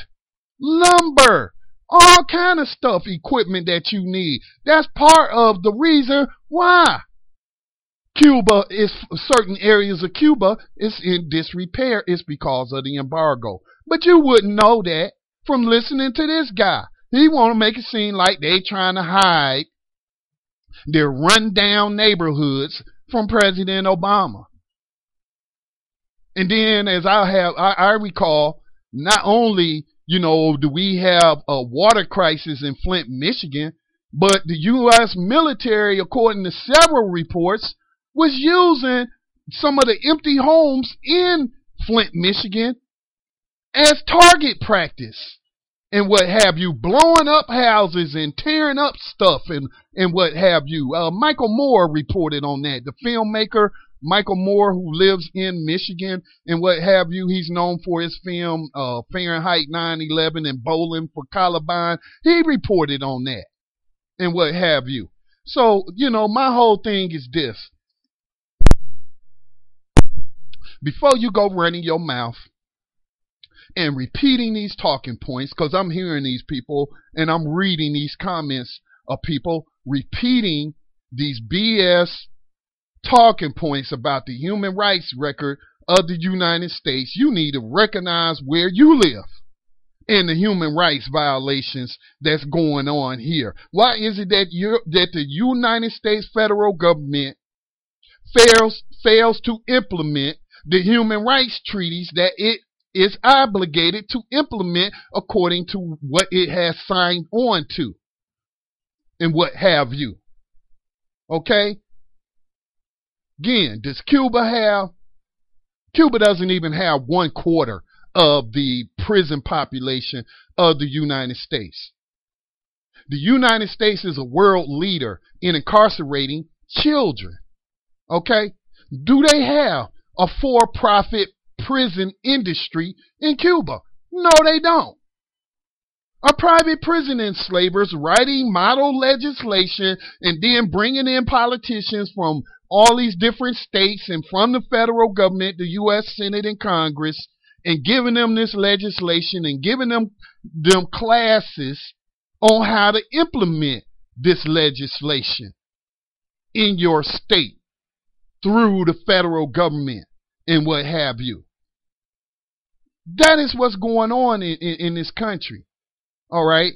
Lumber. All kind of stuff, equipment that you need. That's part of the reason why Cuba is, certain areas of Cuba is in disrepair. It's because of the embargo. But you wouldn't know that from listening to this guy. He want to make it seem like they trying to hide their rundown neighborhoods from President Obama. And then, as I recall, not only, you know, do we have a water crisis in Flint, Michigan, but the U.S. military, according to several reports, was using some of the empty homes in Flint, Michigan as target practice and what have you, blowing up houses and tearing up stuff and what have you. Michael Moore reported on that. The filmmaker Michael Moore, who lives in Michigan and what have you, he's known for his film Fahrenheit 9/11 and Bowling for Columbine. He reported on that and what have you. So, you know, my whole thing is this. Before you go running your mouth and repeating these talking points, because I'm hearing these people and I'm reading these comments of people repeating these BS talking points about the human rights record of the United States, you need to recognize where you live and the human rights violations that's going on here. Why is it that the United States federal government fails to implement the human rights treaties that it is obligated to implement according to what it has signed on to and what have you? Okay? Again, does Cuba have? Cuba doesn't even have 1/4 of the prison population of the United States. The United States is a world leader in incarcerating children. Okay? Do they have a for-profit prison industry in Cuba? No, they don't. Are private prison enslavers writing model legislation and then bringing in politicians from all these different states and from the federal government, the U.S. Senate and Congress, and giving them this legislation and giving them classes on how to implement this legislation in your state through the federal government and what have you? That is what's going on in this country. All right?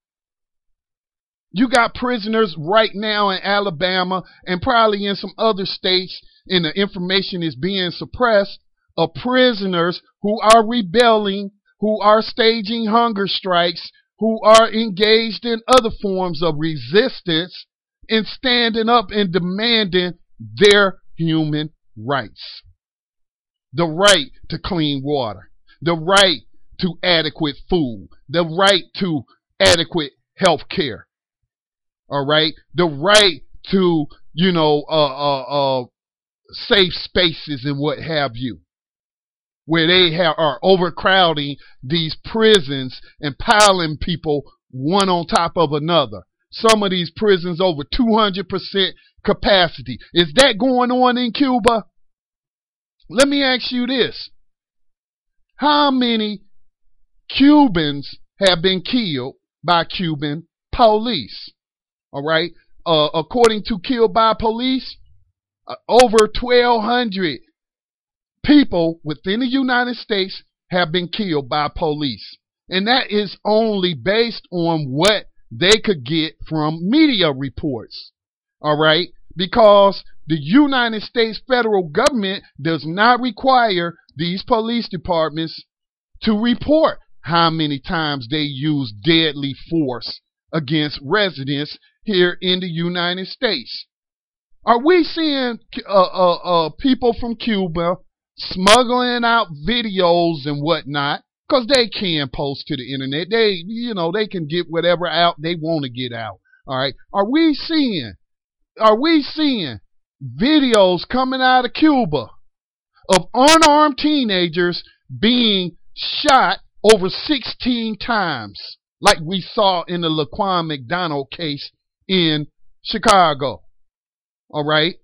You got prisoners right now in Alabama and probably in some other states, and the information is being suppressed, of prisoners who are rebelling, who are staging hunger strikes, who are engaged in other forms of resistance and standing up and demanding their human rights. The right to clean water, the right to adequate food, the right to adequate health care. All right, the right to, safe spaces and what have you, where they are overcrowding these prisons and piling people one on top of another. Some of these prisons over 200% capacity. Is that going on in Cuba? Let me ask you this. How many Cubans have been killed by Cuban police? All right. According to Killed by Police, over 1,200 people within the United States have been killed by police. And that is only based on what they could get from media reports. All right? Because the United States federal government does not require these police departments to report how many times they use deadly force against residents here in the United States. Are we seeing people from Cuba smuggling out videos and whatnot? Because they can post to the internet. They can get whatever out they want to get out. All right. Are we seeing videos coming out of Cuba of unarmed teenagers being shot over 16 times, like we saw in the Laquan McDonald case in Chicago? All right.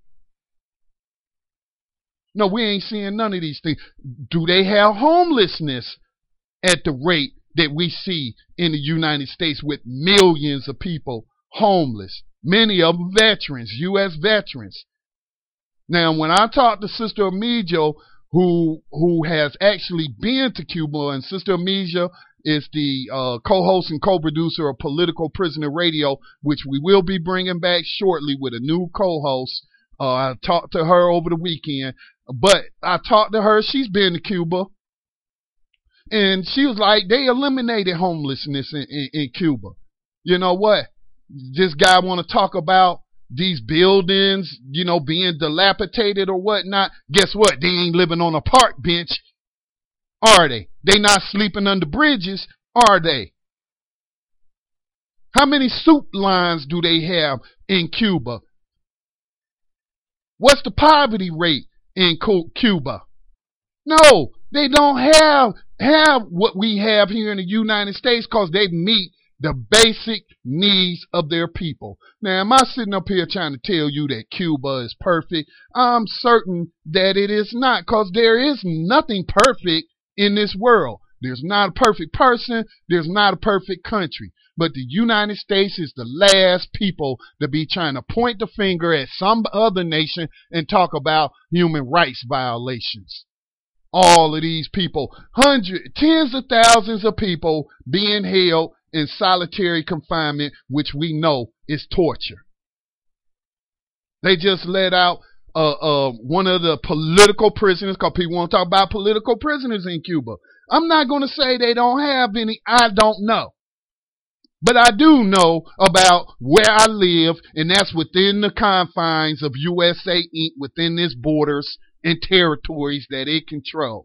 No, we ain't seeing none of these things. Do they have homelessness at the rate that we see in the United States, with millions of people homeless? Many of them veterans, U.S. veterans. Now, when I talked to Sister Amijo, who has actually been to Cuba, and Sister Amijo is the co-host and co-producer of Political Prisoner Radio, which we will be bringing back shortly with a new co-host. I talked to her over the weekend, but I talked to her. She's been to Cuba, and she was like, they eliminated homelessness in Cuba. You know what? This guy want to talk about these buildings, being dilapidated or whatnot. Guess what? They ain't living on a park bench, are they? They not sleeping under bridges, are they? How many soup lines do they have in Cuba? What's the poverty rate in Cuba? No, they don't have what we have here in the United States, because they meet the basic needs of their people. Now, am I sitting up here trying to tell you that Cuba is perfect? I'm certain that it is not, because there is nothing perfect in this world. There's not a perfect person. There's not a perfect country. But the United States is the last people to be trying to point the finger at some other nation and talk about human rights violations. All of these people, tens of thousands of people being held in solitary confinement, which we know is torture. They just let out one of the political prisoners, because people want to talk about political prisoners in Cuba. I'm not going to say they don't have any. I don't know. But I do know about where I live, and that's within the confines of USA Inc., within its borders and territories that it controls.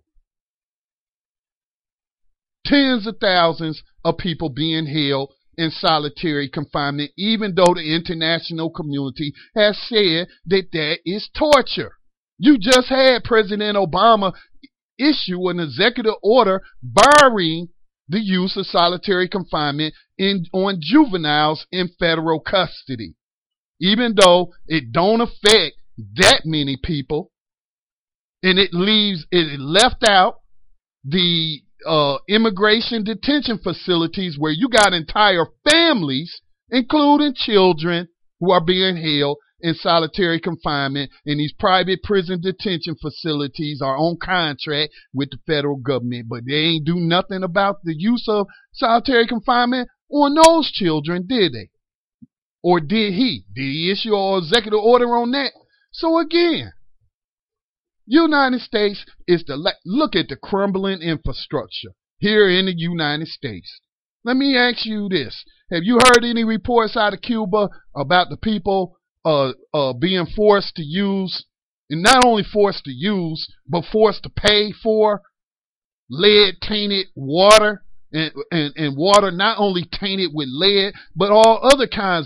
Tens of thousands of people being held in solitary confinement, even though the international community has said that that is torture. You just had President Obama issue an executive order barring the use of solitary confinement on juveniles in federal custody, even though it don't affect that many people, and it left out the immigration detention facilities where you got entire families, including children, who are being held in solitary confinement, and these private prison detention facilities are on contract with the federal government, but they ain't do nothing about the use of solitary confinement on those children, did they? Or did he? Did he issue an executive order on that? So again, United States is look at the crumbling infrastructure here in the United States. Let me ask you this. Have you heard any reports out of Cuba about the people being forced to use, and not only forced to use, but forced to pay for lead-tainted water, and water not only tainted with lead, but all other kinds of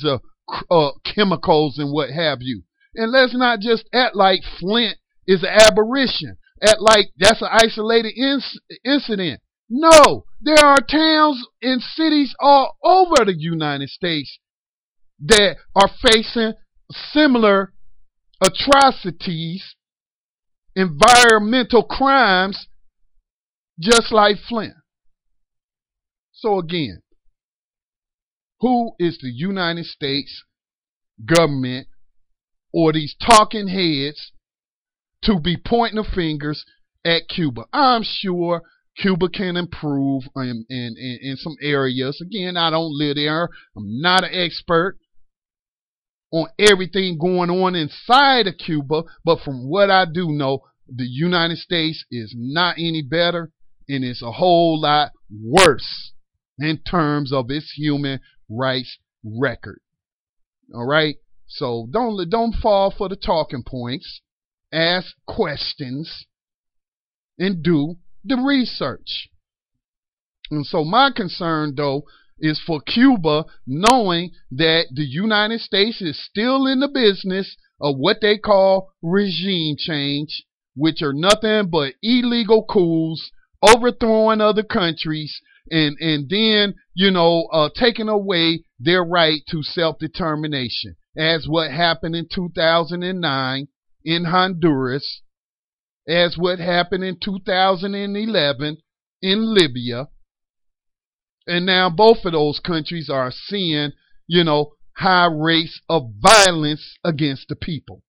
chemicals and what have you. And let's not just act like Flint is an aberration, act like that's an isolated incident. No, there are towns and cities all over the United States that are facing similar atrocities, environmental crimes, just like Flint. So again, who is the United States government or these talking heads to be pointing the fingers at Cuba? I'm sure Cuba can improve in some areas. Again, I don't live there. I'm not an expert on everything going on inside of Cuba, but from what I do know, the United States is not any better, and it's a whole lot worse in terms of its human rights record. All right, so don't fall for the talking points. Ask questions and do the research. And so my concern, though, is for Cuba, knowing that the United States is still in the business of what they call regime change, which are nothing but illegal coups, overthrowing other countries, and then, taking away their right to self-determination, as what happened in 2009 in Honduras, as what happened in 2011 in Libya. And now both of those countries are seeing, high rates of violence against the people.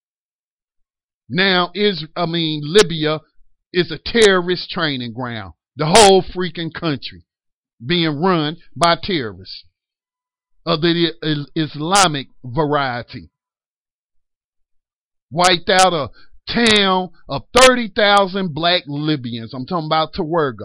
Now, Libya is a terrorist training ground. The whole freaking country being run by terrorists of the Islamic variety. Wiped out a town of 30,000 black Libyans. I'm talking about Tawerga.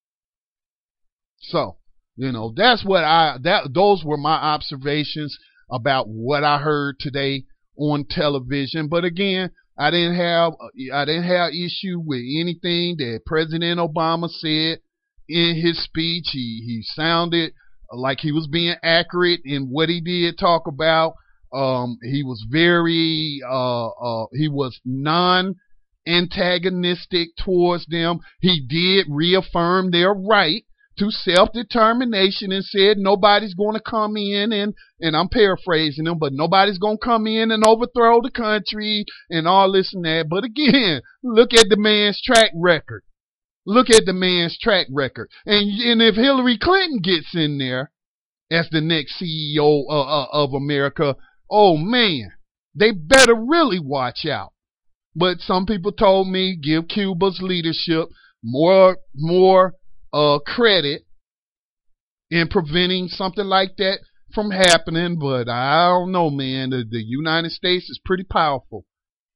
So, those were my observations about what I heard today on television. But again, I didn't have issue with anything that President Obama said in his speech. He sounded like he was being accurate in what he did talk about. He was very he was non-antagonistic towards them. He did reaffirm their right to self-determination and said nobody's going to come in and I'm paraphrasing him, but nobody's going to come in and overthrow the country and all this and that. But again, look at the man's track record. Look at the man's track record. And if Hillary Clinton gets in there as the next CEO of America, oh man, they better really watch out. But some people told me give Cuba's leadership more credit in preventing something like that from happening. But I don't know, man. The United States is pretty powerful.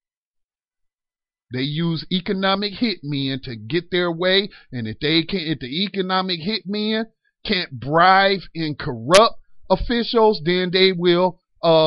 They use economic hitmen to get their way, and if the economic hitmen can't bribe and corrupt officials, then they will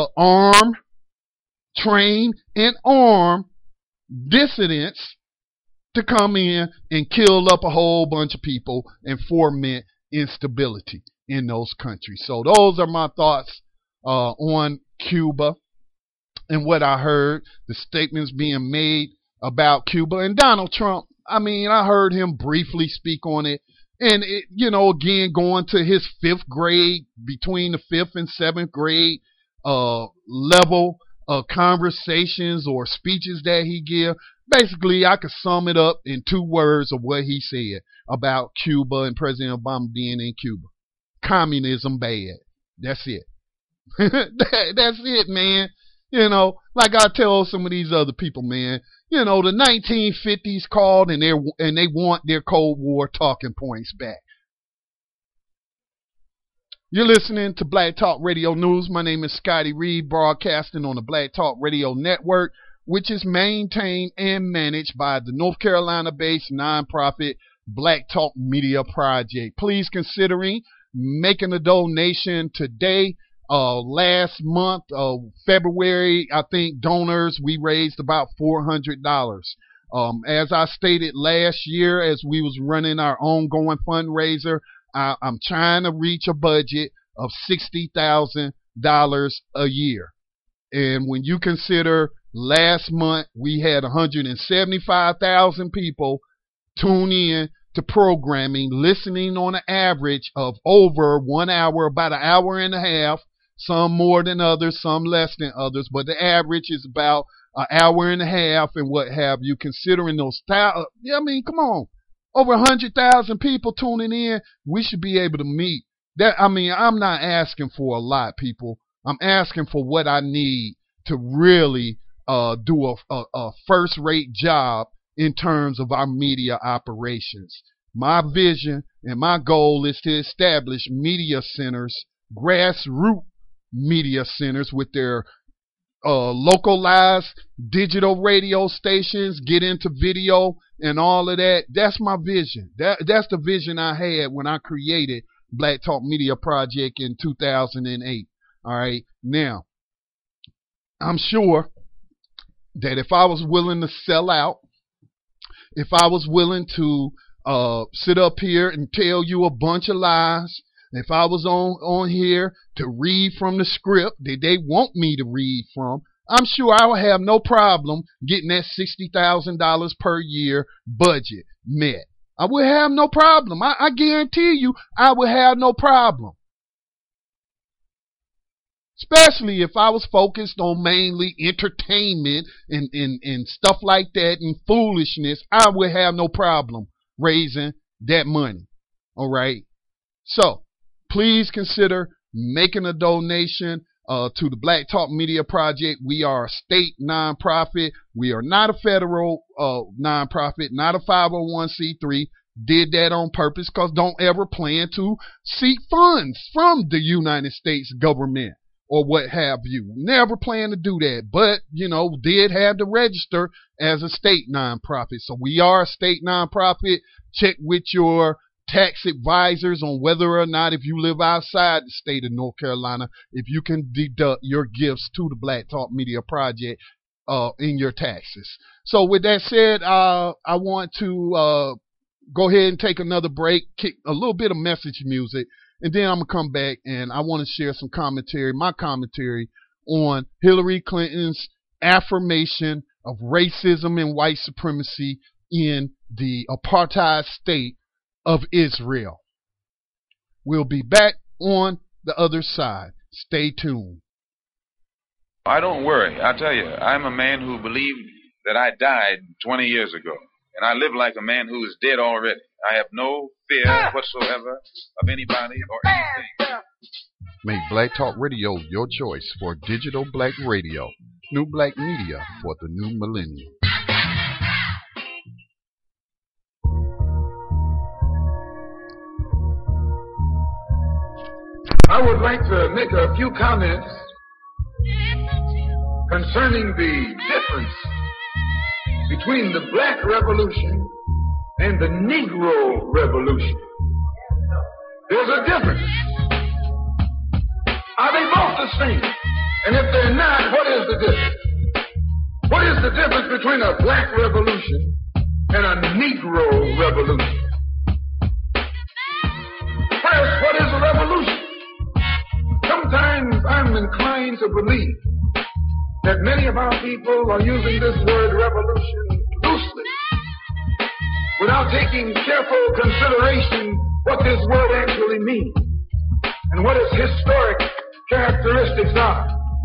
train and arm dissidents to come in and kill up a whole bunch of people and foment instability in those countries. So those are my thoughts on Cuba and what I heard, the statements being made about Cuba. And Donald Trump, I heard him briefly speak on it. And, again, going to his fifth grade, between the fifth and seventh grade level of conversations or speeches that he give. Basically, I could sum it up in 2 words of what he said about Cuba and President Obama being in Cuba. Communism bad. That's it. That's it, man. Like I tell some of these other people, man, the 1950s called and they want their Cold War talking points back. You're listening to Black Talk Radio News. My name is Scotty Reed, broadcasting on the Black Talk Radio Network, which is maintained and managed by the North Carolina-based nonprofit Black Talk Media Project. Please considering making a donation today. Last month, February, I think donors, we raised about $400. As I stated last year, as we was running our ongoing fundraiser, I'm trying to reach a budget of $60,000 a year. And when you consider last month we had 175,000 people tune in to programming, listening on an average of over 1 hour, about an hour and a half, some more than others, some less than others, but the average is about an hour and a half and what have you, considering those I mean, come on. Over 100,000 people tuning in, we should be able to meet that. I mean, I'm not asking for a lot, people. I'm asking for what I need to really do a first-rate job in terms of our media operations. My vision and my goal is to establish media centers, grassroots media centers with their localized digital radio stations, get into video and all of that. That's my vision. That's the vision I had when I created Black Talk Media Project in 2008. All right. Now, I'm sure that if I was willing to sell out, if I was willing to sit up here and tell you a bunch of lies, if I was on here to read from the script that they want me to read from, I'm sure I would have no problem getting that $60,000 per year budget met. I would have no problem. I guarantee you I would have no problem. Especially if I was focused on mainly entertainment and stuff like that and foolishness, I would have no problem raising that money. All right. So please consider making a donation to the Black Talk Media Project. We are a state nonprofit. We are not a federal nonprofit, not a 501c3. Did that on purpose because don't ever plan to seek funds from the United States government or what have you. Never plan to do that, but, did have to register as a state nonprofit. So we are a state nonprofit. Check with your tax advisors on whether or not, if you live outside the state of North Carolina, if you can deduct your gifts to the Black Talk Media Project in your taxes. So with that said, I want to go ahead and take another break, kick a little bit of message music, and then I'm going to come back and I want to share some commentary, my commentary on Hillary Clinton's affirmation of racism and white supremacy in the apartheid state of Israel. We'll be back on the other side. Stay tuned. I don't worry. I tell you, I'm a man who believed that I died 20 years ago. And I live like a man who is dead already. I have no fear whatsoever of anybody or anything. Make Black Talk Radio your choice for digital black radio. New black media for the new millennium. I would like to make a few comments concerning the difference between the Black Revolution and the Negro Revolution. There's a difference. Are they both the same? And if they're not, what is the difference? What is the difference between a Black Revolution and a Negro Revolution? First, what is a revolution? Sometimes I'm inclined to believe that many of our people are using this word revolution loosely, without taking careful consideration what this word actually means and what its historic characteristics are.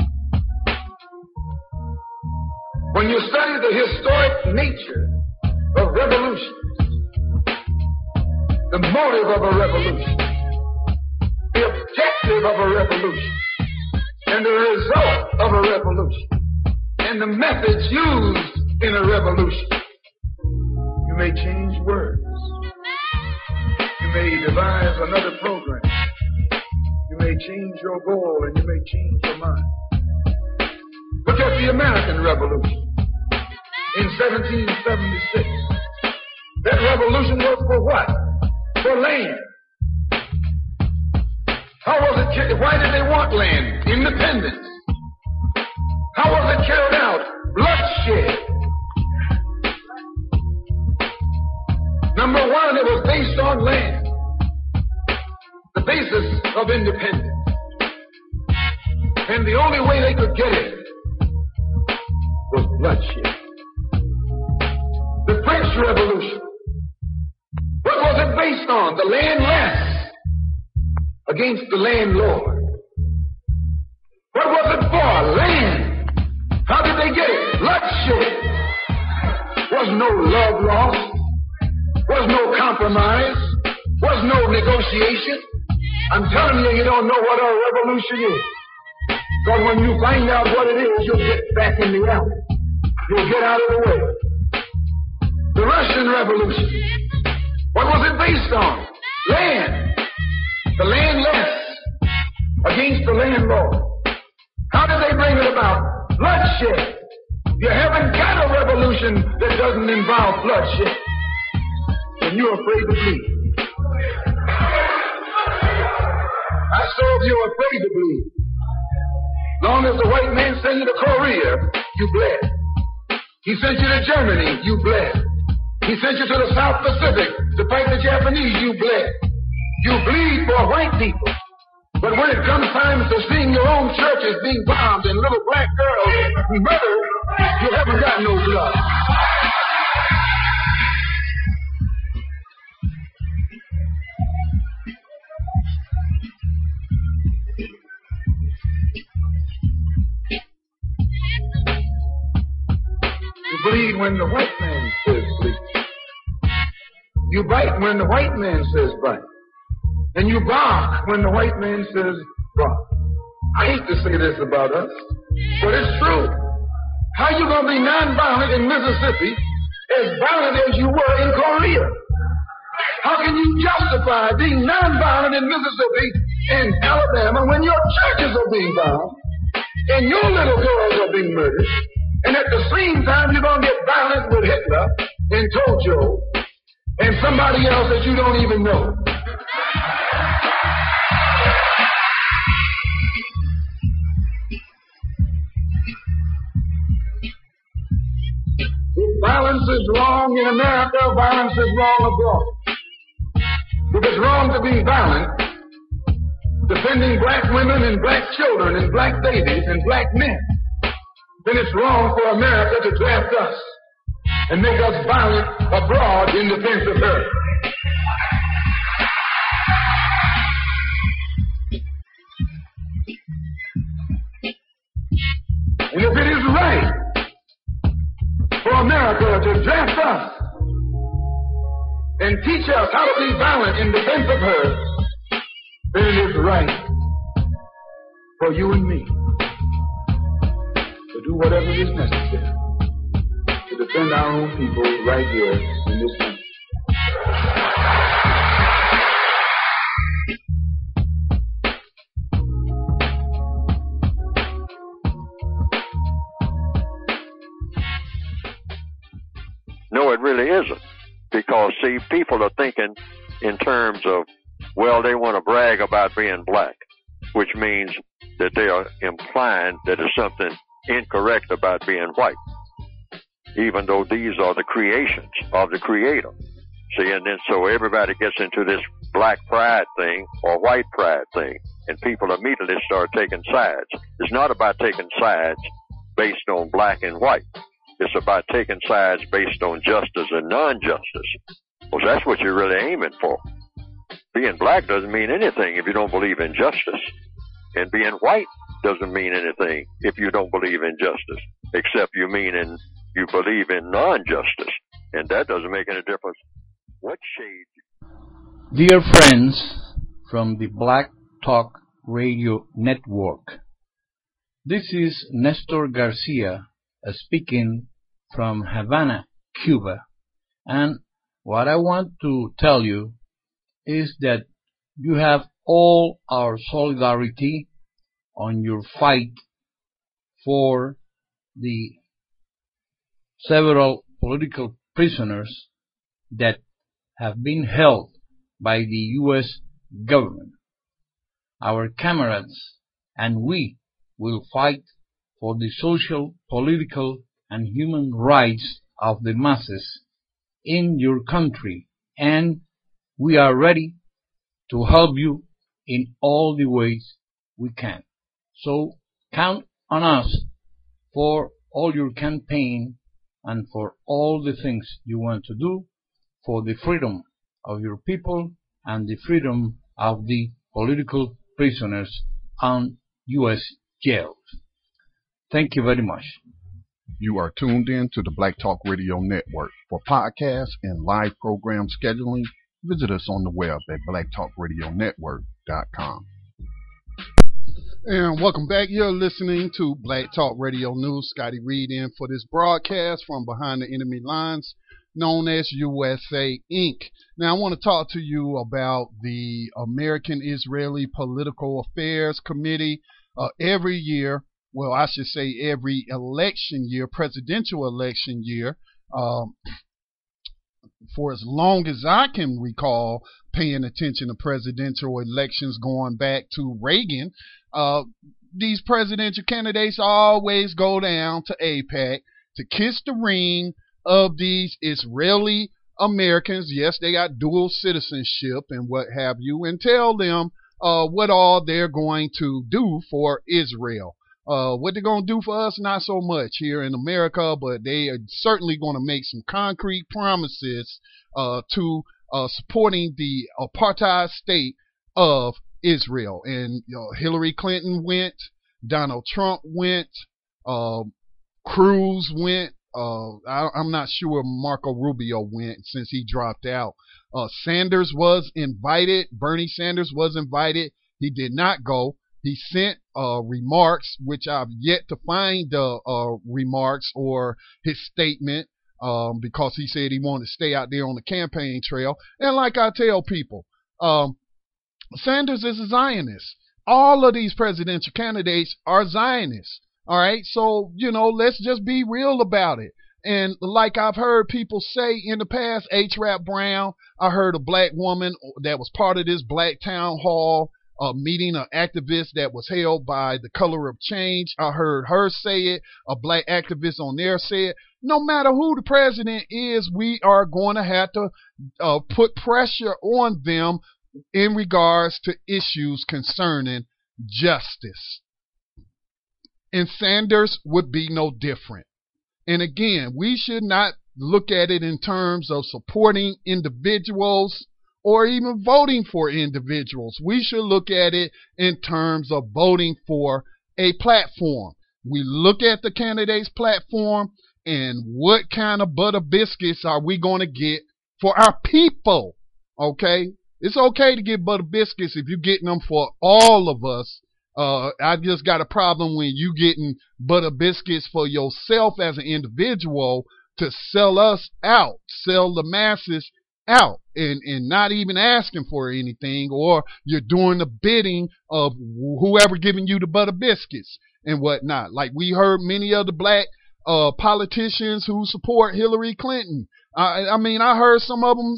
When you study the historic nature of revolutions, the motive of a revolution, the objective of a revolution, and the result of a revolution, and the methods used in a revolution, you may change words. You may devise another program. You may change your goal and you may change your mind. Look at the American Revolution in 1776. That revolution was for what? For land. How was it? Why did they want land? Independence. How was it carried out? Bloodshed. Number one, it was based on land. The basis of independence. And the only way they could get it was bloodshed. The French Revolution, what was it based on? The landless against the landlord. What was it for? Land. How did they get it? Bloodshed. Was no love lost. Was no compromise. Was no negotiation. I'm telling you, you don't know what a revolution is. Because when you find out what it is, you'll get back in the alley. You'll get out of the way. The Russian Revolution, what was it based on? Land. The landless against the landlord. How did they bring it about? Bloodshed. You haven't got a revolution that doesn't involve bloodshed. And you're afraid to bleed. I saw if you're afraid to bleed. Long as the white man sent you to Korea, you bled. He sent you to Germany, you bled. He sent you to the South Pacific to fight the Japanese, you bled. You bleed for white people. But when it comes time to seeing your own churches being bombed and little black girls murdered, you haven't got no blood. You bleed when the white man says bleed. You bite when the white man says bite. And you bark when the white man says bark. I hate to say this about us, but it's true. How you gonna be nonviolent in Mississippi as violent as you were in Korea? How can you justify being nonviolent in Mississippi and Alabama when your churches are being bombed and your little girls are being murdered, and at the same time you're gonna get violent with Hitler and Tojo and somebody else that you don't even know? Violence is wrong in America, violence is wrong abroad. If it's wrong to be violent, defending black women and black children and black babies and black men, then it's wrong for America to draft us and make us violent abroad in defense of her. And if it is right for America to draft us and teach us how to be violent in defense of her, then it is right for you and me to do whatever is necessary to defend our own people right here in this country. No, it really isn't. Because, see, people are thinking in terms of, well, they want to brag about being black, which means that they are implying that there's something incorrect about being white, even though these are the creations of the Creator. See, and then so everybody gets into this black pride thing or white pride thing, and people immediately start taking sides. It's not about taking sides based on black and white. It's about taking sides based on justice and non-justice. Well, that's what you're really aiming for. Being black doesn't mean anything if you don't believe in justice. And being white doesn't mean anything if you don't believe in justice, except you believe in non-justice. And that doesn't make any difference what shade. Dear friends from the Black Talk Radio Network, this is Nestor Garcia speaking from Havana, Cuba. And what I want to tell you is that you have all our solidarity on your fight for the several political prisoners that have been held by the U.S. government. Our comrades and we will fight for the social, political, and human rights of the masses in your country, and we are ready to help you in all the ways we can. So count on us for all your campaign and for all the things you want to do for the freedom of your people and the freedom of the political prisoners on U.S. jails. Thank you very much. You are tuned in to the Black Talk Radio Network. For podcasts and live program scheduling, visit us on the web at blacktalkradionetwork.com. And welcome back. You're listening to Black Talk Radio News. Scotty Reed in for this broadcast from behind the enemy lines, known as USA Inc. Now, I want to talk to you about the American-Israeli Political Affairs Committee. Every year, well, I should say every election year, presidential election year, for as long as I can recall paying attention to presidential elections going back to Reagan, these presidential candidates always go down to AIPAC to kiss the ring of these Israeli Americans. Yes, they got dual citizenship and what have you, and tell them what all they're going to do for Israel. What they're going to do for us, not so much here in America, but they are certainly going to make some concrete promises to supporting the apartheid state of Israel. And Hillary Clinton went, Donald Trump went, Cruz went. I'm not sure Marco Rubio went since he dropped out. Sanders was invited. Bernie Sanders was invited. He did not go. He sent remarks, which I've yet to find the remarks or his statement, because he said he wanted to stay out there on the campaign trail. And like I tell people, Sanders is a Zionist. All of these presidential candidates are Zionists. All right, so, let's just be real about it. And like I've heard people say in the past, H. Rap Brown, I heard a black woman that was part of this black town hall meeting, an activist that was held by the Color of Change. I heard her say it. A black activist on there said, no matter who the president is, we are going to have to put pressure on them in regards to issues concerning justice. And Sanders would be no different. And again, we should not look at it in terms of supporting individuals or even voting for individuals. We should look at it in terms of voting for a platform. We look at the candidate's platform and what kind of butter biscuits are we going to get for our people, okay? It's okay to get butter biscuits if you're getting them for all of us. I just got a problem when you getting butter biscuits for yourself as an individual to sell us out, sell the masses out, and not even asking for anything, or you're doing the bidding of whoever giving you the butter biscuits and whatnot. Like we heard many of the black politicians who support Hillary Clinton. I mean, I heard some of them,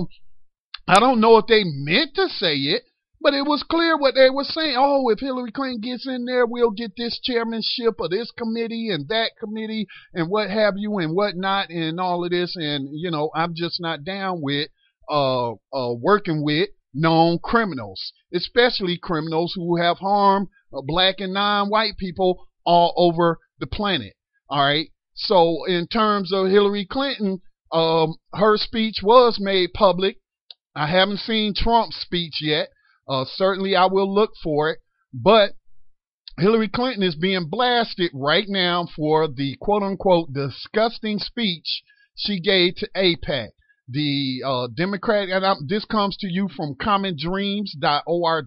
I don't know if they meant to say it, but it was clear what they were saying. Oh, if Hillary Clinton gets in there, we'll get this chairmanship of this committee and that committee and what have you and whatnot and all of this. And, I'm just not down with working with known criminals, especially criminals who have harmed black and non-white people all over the planet. All right. So in terms of Hillary Clinton, her speech was made public. I haven't seen Trump's speech yet. Certainly I will look for it, but Hillary Clinton is being blasted right now for the quote-unquote disgusting speech she gave to AIPAC. The Democrat, and this comes to you from commondreams.org,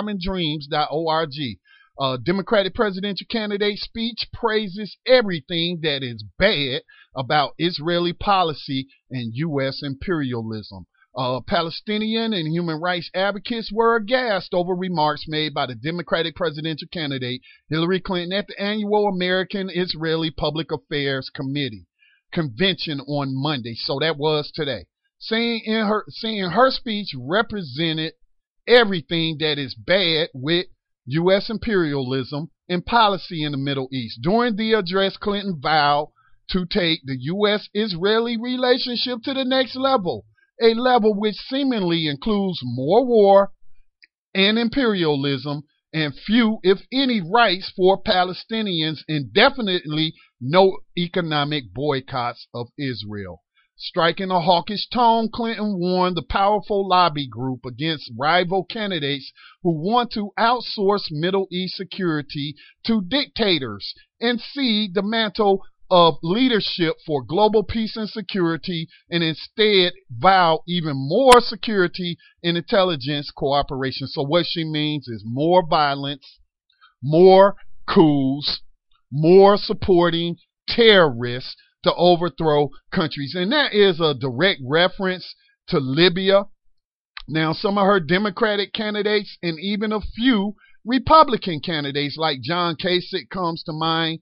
commondreams.org. Democratic presidential candidate speech praises everything that is bad about Israeli policy and U.S. imperialism. Palestinian and human rights advocates were aghast over remarks made by the Democratic presidential candidate Hillary Clinton at the annual American-Israeli Public Affairs Committee convention on Monday. So that was today. Saying her speech represented everything that is bad with U.S. imperialism and policy in the Middle East. During the address, Clinton vowed to take the U.S.-Israeli relationship to the next level. A level which seemingly includes more war and imperialism and few, if any, rights for Palestinians, and definitely no economic boycotts of Israel. Striking a hawkish tone, Clinton warned the powerful lobby group against rival candidates who want to outsource Middle East security to dictators and cede the mantle of leadership for global peace and security, and instead vow even more security and intelligence cooperation. So what she means is more violence, more coups, more supporting terrorists to overthrow countries. And that is a direct reference to Libya. Now, some of her Democratic candidates and even a few Republican candidates like John Kasich comes to mind.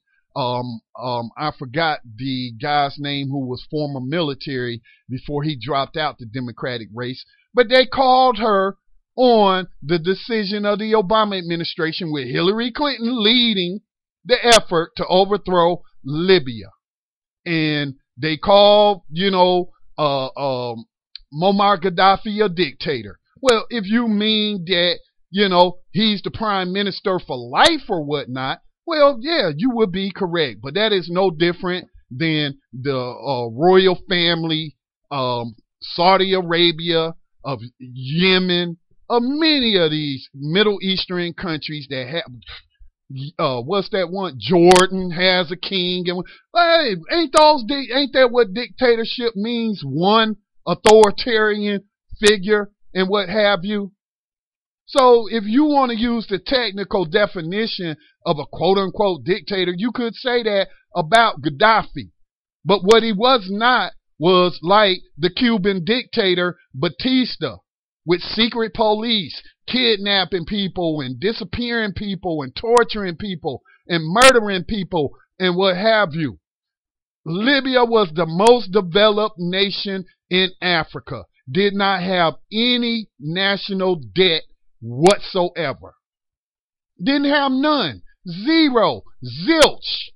I forgot the guy's name who was former military before he dropped out the Democratic race. But they called her on the decision of the Obama administration with Hillary Clinton leading the effort to overthrow Libya. And they called, Muammar Gaddafi a dictator. Well, if you mean that, he's the prime minister for life or whatnot, well, yeah, you would be correct. But that is no different than the royal family of Saudi Arabia, of Yemen, of many of these Middle Eastern countries that have, what's that one? Jordan has a king, and hey, ain't that what dictatorship means? One authoritarian figure and what have you. So if you want to use the technical definition of a quote-unquote dictator, you could say that about Gaddafi. But what he was not was like the Cuban dictator Batista, with secret police kidnapping people and disappearing people and torturing people and murdering people and what have you. Libya was the most developed nation in Africa, did not have any national debt whatsoever. Didn't have none. Zero. Zilch.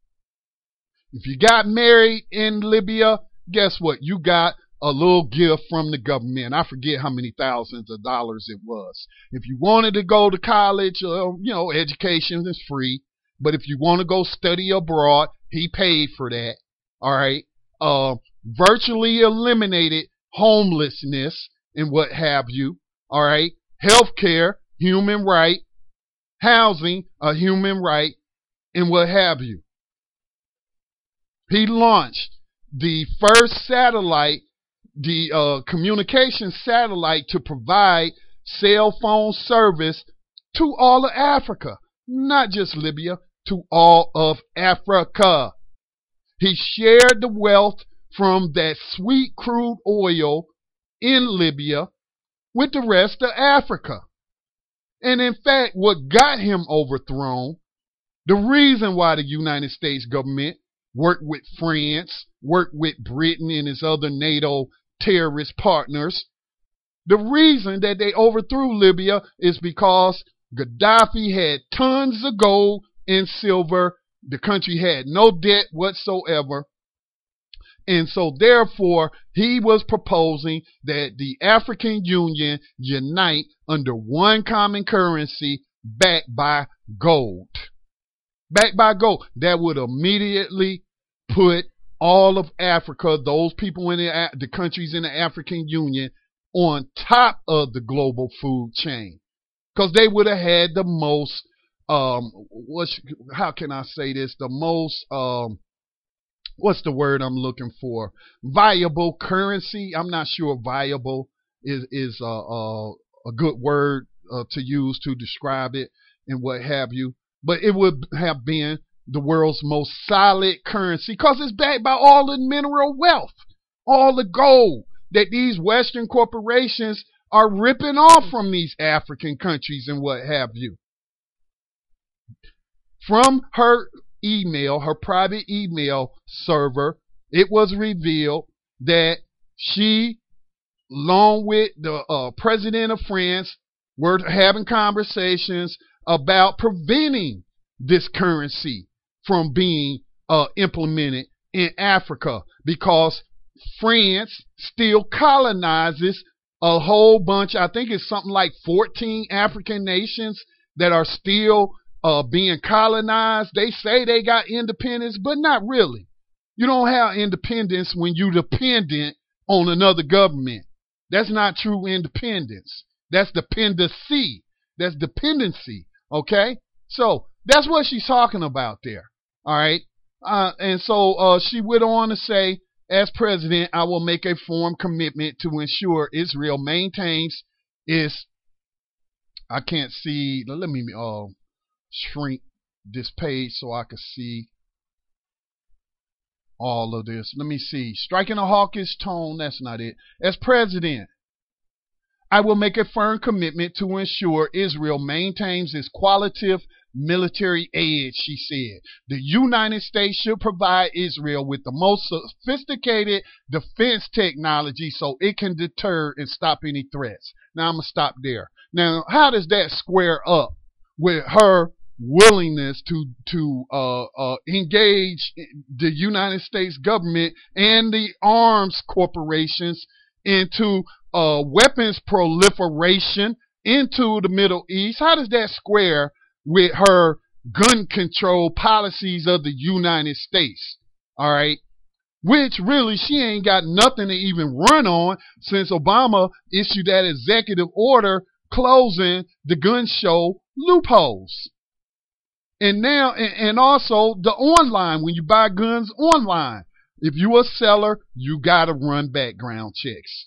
If you got married in Libya, guess what? You got a little gift from the government. I forget how many thousands of dollars it was. If you wanted to go to college, education is free. But if you want to go study abroad, he paid for that. All right. Virtually eliminated homelessness and what have you. All right. Healthcare, human right. Housing, a human right, and what have you. He launched the first satellite, the communication satellite, to provide cell phone service to all of Africa, not just Libya, to all of Africa. He shared the wealth from that sweet crude oil in Libya with the rest of Africa. And in fact, what got him overthrown, the reason why the United States government worked with France, worked with Britain and his other NATO terrorist partners, the reason that they overthrew Libya is because Gaddafi had tons of gold and silver. The country had no debt whatsoever. And so therefore, he was proposing that the African Union unite under one common currency backed by gold. Backed by gold. That would immediately put all of Africa, those people in the countries in the African Union, on top of the global food chain. Because they would have had the most, how can I say this? The most, what's the word I'm looking for? Viable currency. I'm not sure viable is a good word to use to describe it and what have you. But it would have been the world's most solid currency because it's backed by all the mineral wealth, all the gold that these Western corporations are ripping off from these African countries and what have you. From her email, her private email server, it was revealed that she, along with the president of France, were having conversations about preventing this currency from being implemented in Africa because France still colonizes a whole bunch. I think it's something like 14 African nations that are still being colonized. They say they got independence, but not really. You don't have independence when you're dependent on another government. That's not true independence. That's dependency. That's dependency. Okay? So that's what she's talking about there. All right? And so she went on to say, as president, I will make a firm commitment to ensure Israel maintains its, I can't see, let me shrink this page so I can see all of this. Let me see. Striking a hawkish tone, that's not it. As president, I will make a firm commitment to ensure Israel maintains its qualitative military aid, she said. The United States should provide Israel with the most sophisticated defense technology so it can deter and stop any threats. Now I'm going to stop there. Now, how does that square up with her willingness to engage the United States government and the arms corporations into weapons proliferation into the Middle East? How does that square with her gun control policies of the United States? All right. Which really she ain't got nothing to even run on since Obama issued that executive order closing the gun show loopholes. And now, and also the online, when you buy guns online, if you're a seller, you got to run background checks.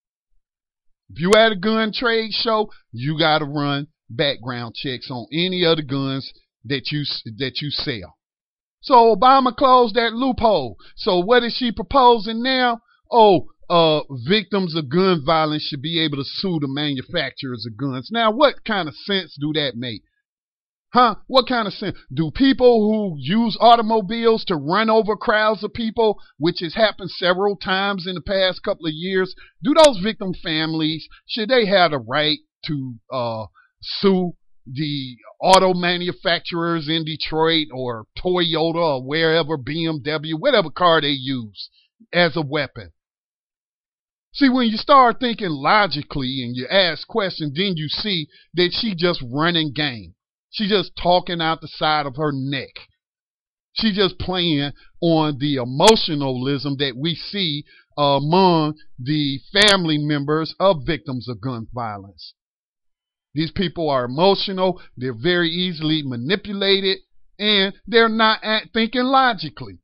If you at a gun trade show, you got to run background checks on any of the guns that you sell. So Obama closed that loophole. So what is she proposing now? Victims of gun violence should be able to sue the manufacturers of guns. Now, what kind of sense do that make? What kind of sense? Do people who use automobiles to run over crowds of people, which has happened several times in the past couple of years, do those victim families, should they have the right to sue the auto manufacturers in Detroit or Toyota or wherever, BMW, whatever car they use as a weapon? See, when you start thinking logically and you ask questions, then you see that she just running game. She just talking out the side of her neck. She just playing on the emotionalism that we see among the family members of victims of gun violence. These people are emotional. They're very easily manipulated, and they're not thinking logically.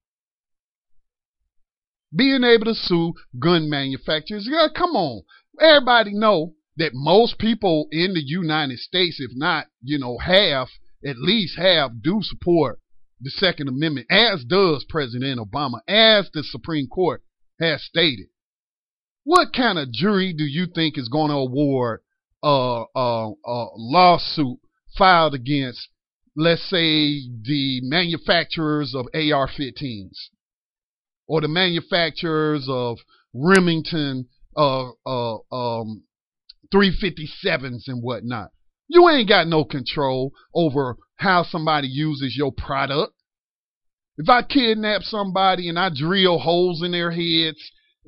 Being able to sue gun manufacturers, yeah, come on. Everybody know that most people in the United States, if not, at least half, do support the Second Amendment, as does President Obama, as the Supreme Court has stated. What kind of jury do you think is going to award a lawsuit filed against, let's say, the manufacturers of AR-15s or the manufacturers of Remington 357s and whatnot? You ain't got no control over how somebody uses your product. If I kidnap somebody and I drill holes in their heads,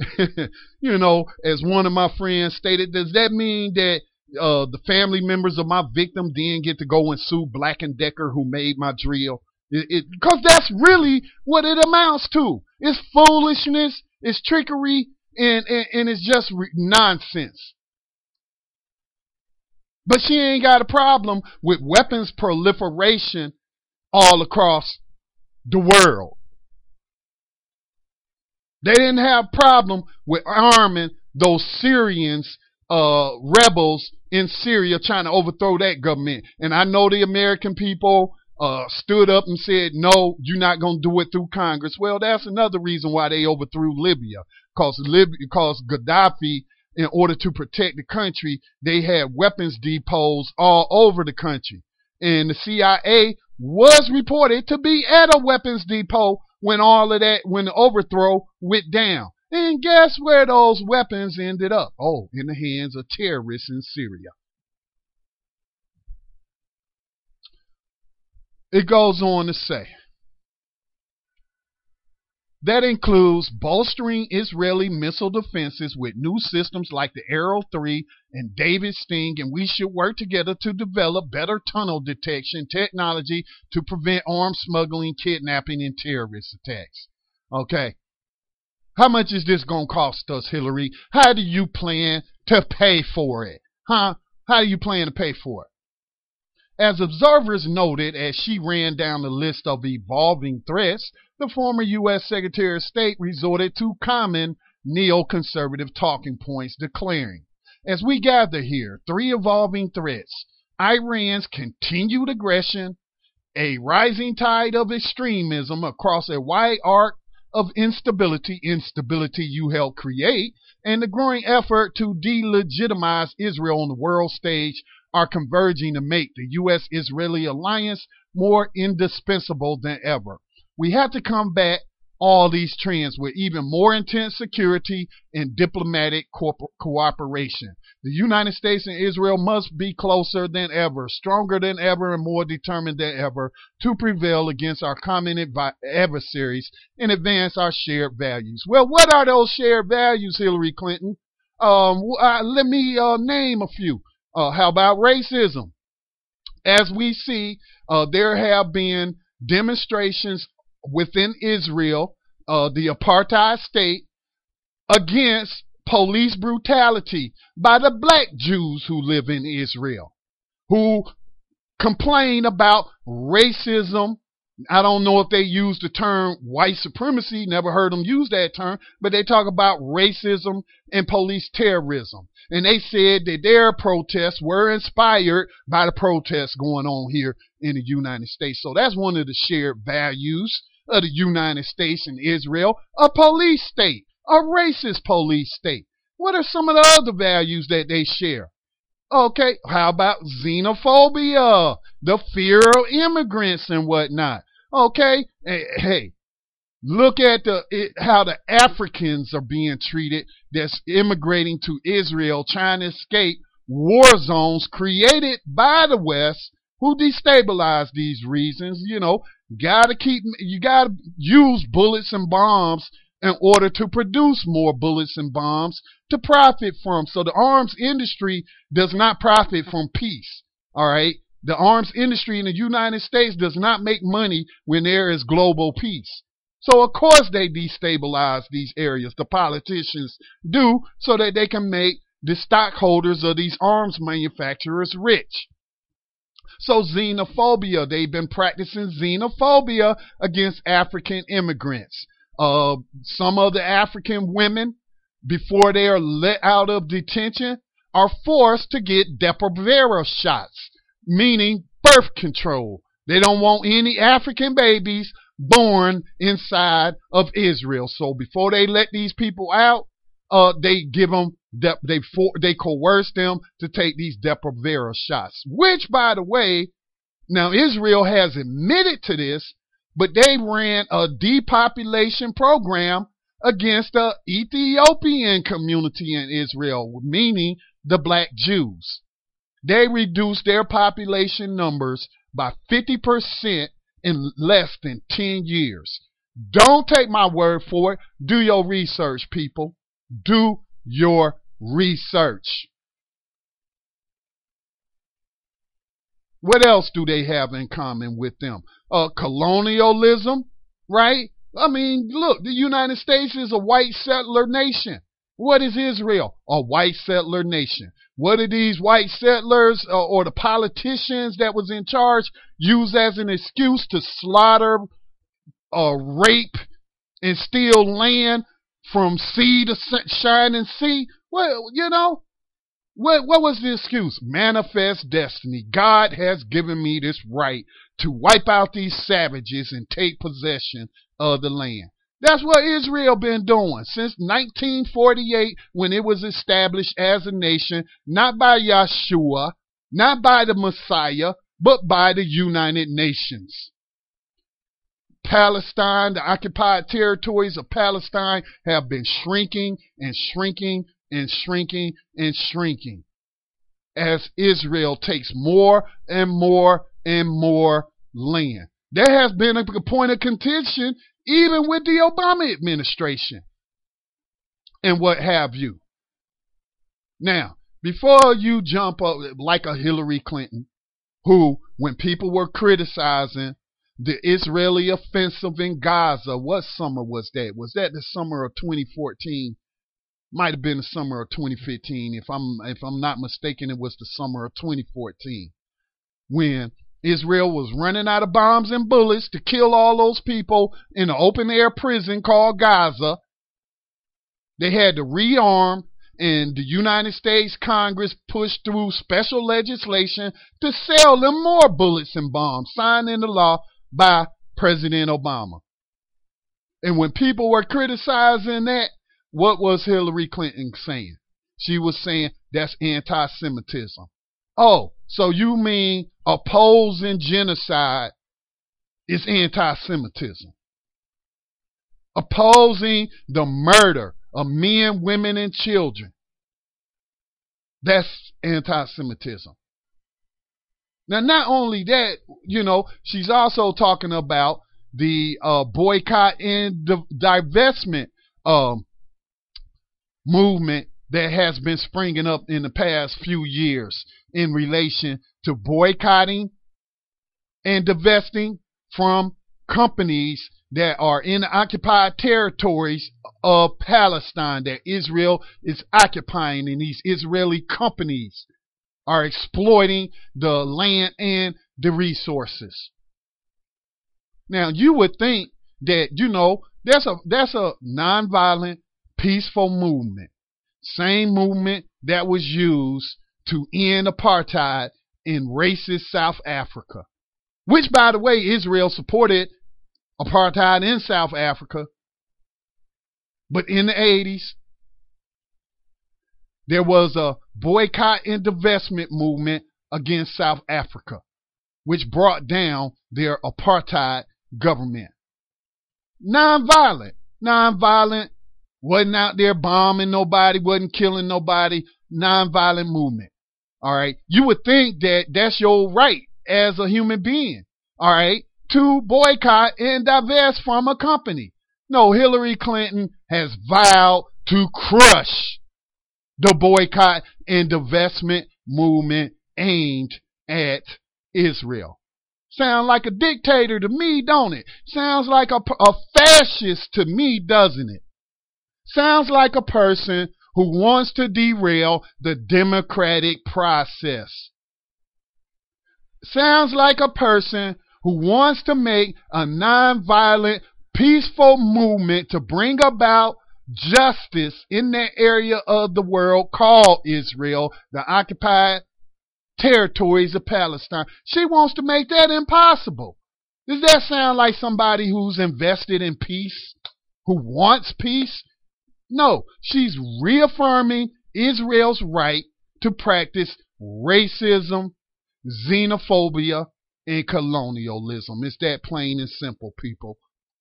as one of my friends stated, does that mean that the family members of my victim then get to go and sue Black & Decker who made my drill? Because that's really what it amounts to. It's foolishness, it's trickery, and it's just nonsense. But she ain't got a problem with weapons proliferation all across the world. They didn't have a problem with arming those Syrians, rebels in Syria, trying to overthrow that government. And I know the American people stood up and said, no, you're not going to do it through Congress. Well, that's another reason why they overthrew Libya. Because Gaddafi, in order to protect the country, they had weapons depots all over the country. And the CIA was reported to be at a weapons depot when the overthrow went down. And guess where those weapons ended up? Oh, in the hands of terrorists in Syria. It goes on to say, That includes bolstering Israeli missile defenses with new systems like the Arrow 3 and David Sting, and we should work together to develop better tunnel detection technology to prevent arms smuggling, kidnapping, and terrorist attacks. Okay. How much is this going to cost us, Hillary? How do you plan to pay for it? Huh? How do you plan to pay for it? As observers noted as she ran down the list of evolving threats, the former U.S. Secretary of State resorted to common neoconservative talking points, declaring, as we gather here, 3 evolving threats: Iran's continued aggression, a rising tide of extremism across a wide arc of instability you helped create, and the growing effort to delegitimize Israel on the world stage are converging to make the U.S.-Israeli alliance more indispensable than ever. We have to combat all these trends with even more intense security and diplomatic cooperation. The United States and Israel must be closer than ever, stronger than ever, and more determined than ever to prevail against our common adversaries and advance our shared values. Well, what are those shared values, Hillary Clinton? Let me name a few. How about racism? As we see, there have been demonstrations within Israel, the apartheid state, against police brutality by the black Jews who live in Israel, who complain about racism. I don't know if they use the term white supremacy, never heard them use that term, but they talk about racism and police terrorism. And they said that their protests were inspired by the protests going on here in the United States. So that's one of the shared values of the United States and Israel, a police state, a racist police state. What are some of the other values that they share? Okay, how about xenophobia, the fear of immigrants and whatnot? Okay, hey, look at how the Africans are being treated that's immigrating to Israel, trying to escape war zones created by the West, who destabilize these regions. You know, you gotta use bullets and bombs in order to produce more bullets and bombs to profit from. So the arms industry does not profit from peace. All right. The arms industry in the United States does not make money when there is global peace. So of course they destabilize these areas. The politicians do, so that they can make the stockholders of these arms manufacturers rich. So xenophobia, they've been practicing xenophobia against African immigrants. Some of the African women, before they are let out of detention, are forced to get Depo-Provera shots, meaning birth control. They don't want any African babies born inside of Israel. So before they let these people out, they give them they coerce them to take these Depo-Provera shots. Which, by the way, now Israel has admitted to this, but they ran a depopulation program against the Ethiopian community in Israel, meaning the black Jews. They reduced their population numbers by 50% in less than 10 years. Don't take my word for it. Do your research, people. Do your research. What else do they have in common with them? Colonialism, right? I mean, look, the United States is a white settler nation. What is Israel? A white settler nation. What did these white settlers or the politicians that was in charge use as an excuse to slaughter, rape, and steal land from sea to shining sea? Well, you know, what was the excuse? Manifest destiny. God has given me this right to wipe out these savages and take possession of the land. That's what Israel been doing since 1948, when it was established as a nation, not by Yeshua, not by the Messiah, but by the United Nations. Palestine, the occupied territories of Palestine have been shrinking and shrinking and shrinking and shrinking as Israel takes more and more and more land. There has been a point of contention even with the Obama administration and what have you. Now, before you jump up like a Hillary Clinton, who, when people were criticizing the Israeli offensive in Gaza, what summer was that? Was that the summer of 2014? Might have been the summer of 2015. If I'm not mistaken, it was the summer of 2014 when Israel was running out of bombs and bullets to kill all those people in an open air prison called Gaza. They had to rearm, and the United States Congress pushed through special legislation to sell them more bullets and bombs, signed into law by President Obama. And when people were criticizing that, what was Hillary Clinton saying? She was saying that's anti-Semitism. Oh, so you mean opposing genocide is anti-Semitism? Opposing the murder of men, women, and children, that's anti-Semitism. Now, not only that, she's also talking about the boycott and divestment movement that has been springing up in the past few years in relation to boycotting and divesting from companies that are in the occupied territories of Palestine that Israel is occupying, and these Israeli companies are exploiting the land and the resources. Now, you would think that, that's a nonviolent, peaceful movement. Same movement that was used to end apartheid in racist South Africa, which, by the way, Israel supported apartheid in South Africa. But in the 80s, there was a boycott and divestment movement against South Africa, which brought down their apartheid government. Nonviolent, wasn't out there bombing nobody, wasn't killing nobody, nonviolent movement. All right. You would think that that's your right as a human being, all right, to boycott and divest from a company. No, Hillary Clinton has vowed to crush the boycott and divestment movement aimed at Israel. Sounds like a dictator to me, don't it? Sounds like a fascist to me, doesn't it? Sounds like a person who wants to derail the democratic process. Sounds like a person who wants to make a nonviolent, peaceful movement to bring about justice in that area of the world called Israel, the occupied territories of Palestine. She wants to make that impossible. Does that sound like somebody who's invested in peace, who wants peace? No, she's reaffirming Israel's right to practice racism, xenophobia, and colonialism. It's that plain and simple, people.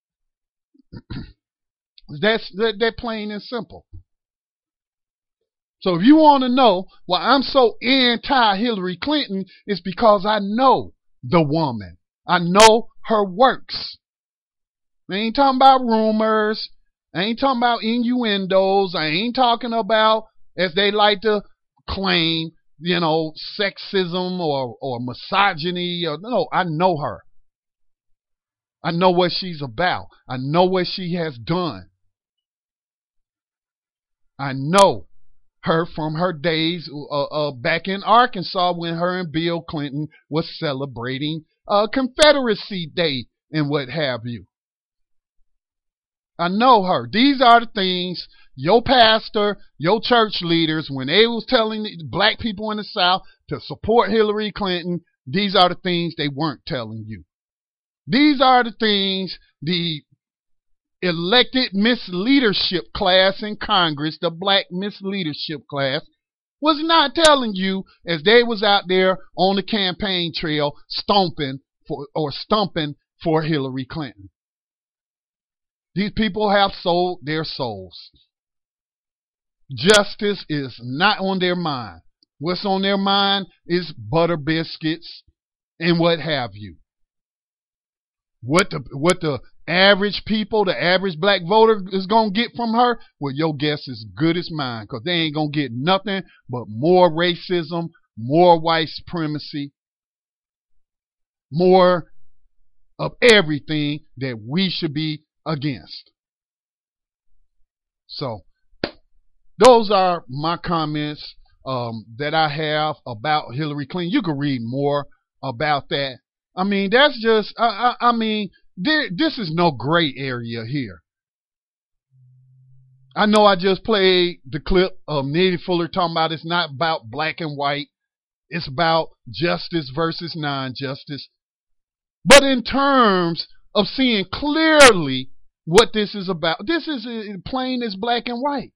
That's that plain and simple. So if you want to know why I'm so anti-Hillary Clinton, it's because I know the woman. I know her works. I ain't talking about rumors. I ain't talking about innuendos. I ain't talking about, as they like to claim, sexism or misogyny. No, I know her. I know what she's about. I know what she has done. I know her from her days back in Arkansas when her and Bill Clinton was celebrating Confederacy Day and what have you. I know her. These are the things your pastor, your church leaders, when they was telling black people in the South to support Hillary Clinton, these are the things they weren't telling you. These are the things the elected misleadership class in Congress, the black misleadership class, was not telling you as they was out there on the campaign trail stumping for Hillary Clinton. These people have sold their souls. Justice is not on their mind. What's on their mind is butter biscuits and what have you. What the average people, the average black voter is going to get from her? Well, your guess is good as mine, because they ain't going to get nothing but more racism, more white supremacy, more of everything that we should be against. So, those are my comments that I have about Hillary Clinton. You can read more about that. I mean, that's just, this is no gray area here. I know I just played the clip of Neely Fuller talking about it's not about black and white. It's about justice versus non-justice. But in terms of seeing clearly what this is about, this is plain as black and white.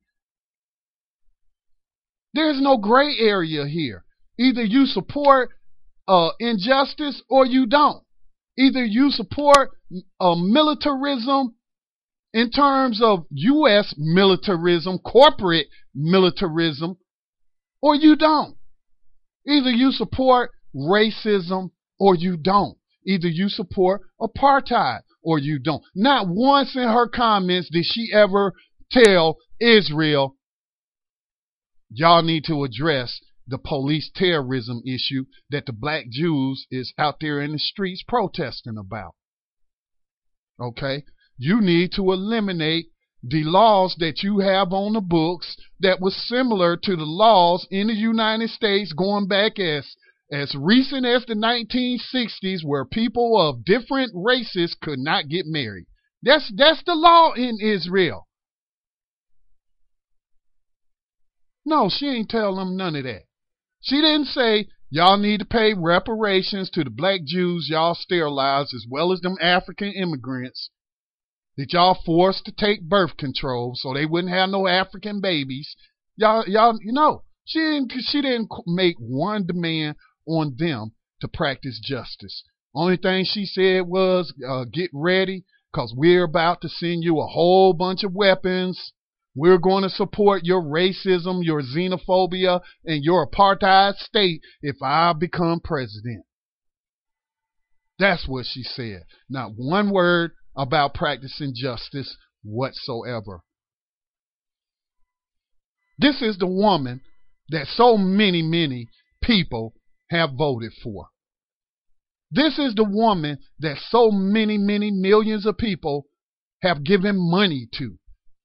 There's no gray area here. Either you support injustice or you don't. Either you support militarism in terms of U.S. militarism, corporate militarism, or you don't. Either you support racism or you don't. Either you support apartheid or you don't. Not once in her comments did she ever tell Israel, y'all need to address the police terrorism issue that the black Jews is out there in the streets protesting about. Okay? You need to eliminate the laws that you have on the books that was similar to the laws in the United States going back as recent as the 1960s, where people of different races could not get married. That's the law in Israel. No, she ain't tell them none of that. She didn't say, y'all need to pay reparations to the black Jews y'all sterilized, as well as them African immigrants that y'all forced to take birth control so they wouldn't have no African babies. Y'all, you know, she didn't make one demand on them to practice justice. Only thing she said was, get ready, because we're about to send you a whole bunch of weapons. We're going to support your racism, your xenophobia, and your apartheid state if I become president. That's what she said. Not one word about practicing justice whatsoever. This is the woman that so many people have voted for. This is the woman that so many millions of people have given money to.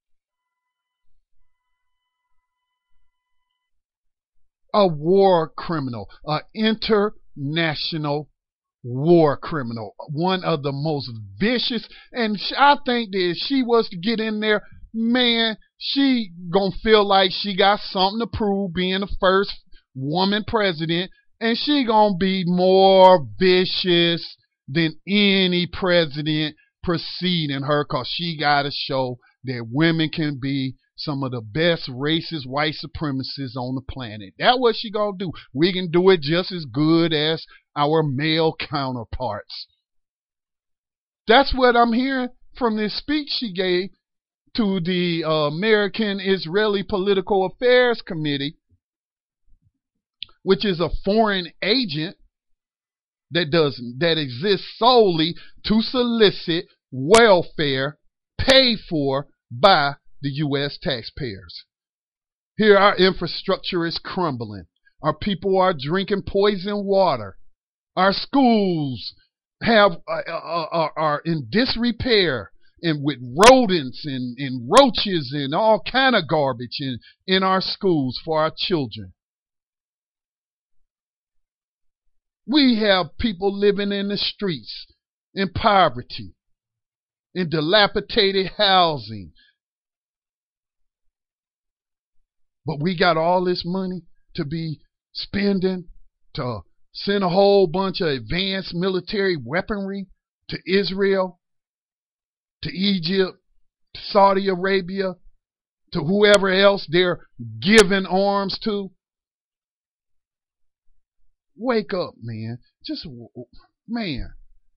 A war criminal, an international war criminal, one of the most vicious. And I think that if she was to get in there, man, she gonna feel like she got something to prove being the first woman president, and she gonna be more vicious than any president preceding her, because she gotta show that women can be some of the best racist white supremacists on the planet. That's what she gonna do. We can do it just as good as our male counterparts. That's what I'm hearing from this speech she gave to the American Israeli Political Affairs Committee, which is a foreign agent that exists solely to solicit welfare paid for by the U.S. taxpayers. Here our infrastructure is crumbling. Our people are drinking poison water. Our schools are in disrepair, and with rodents and roaches and all kind of garbage in our schools for our children. We have people living in the streets in poverty, in dilapidated housing. But we got all this money to be spending to send a whole bunch of advanced military weaponry to Israel, to Egypt, to Saudi Arabia, to whoever else they're giving arms to. Wake up, man. Just, man.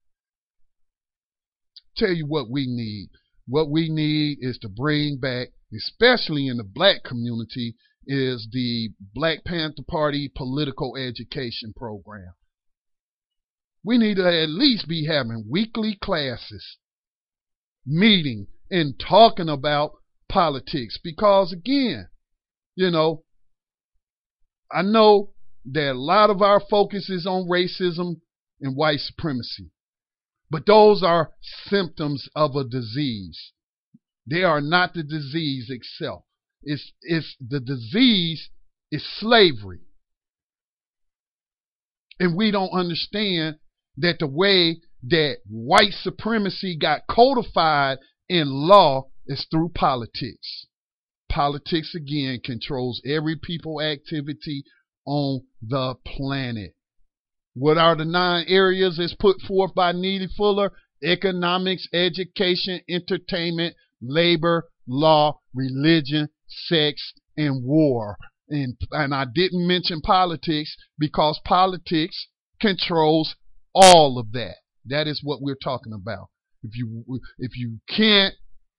Tell you what we need. What we need is to bring back, especially in the black community, is the Black Panther Party political education program. We need to at least be having weekly classes, meeting, and talking about politics. Because again, I know that a lot of our focus is on racism and white supremacy. But those are symptoms of a disease. They are not the disease itself. It's the disease is slavery. And we don't understand that the way that white supremacy got codified in law is through politics. Politics, again, controls every people activity on the planet. What are the 9 areas as put forth by Neely Fuller? Economics, education, entertainment, labor, law, religion, sex, and war. And I didn't mention politics because politics controls all of that. That is what we're talking about. If you can't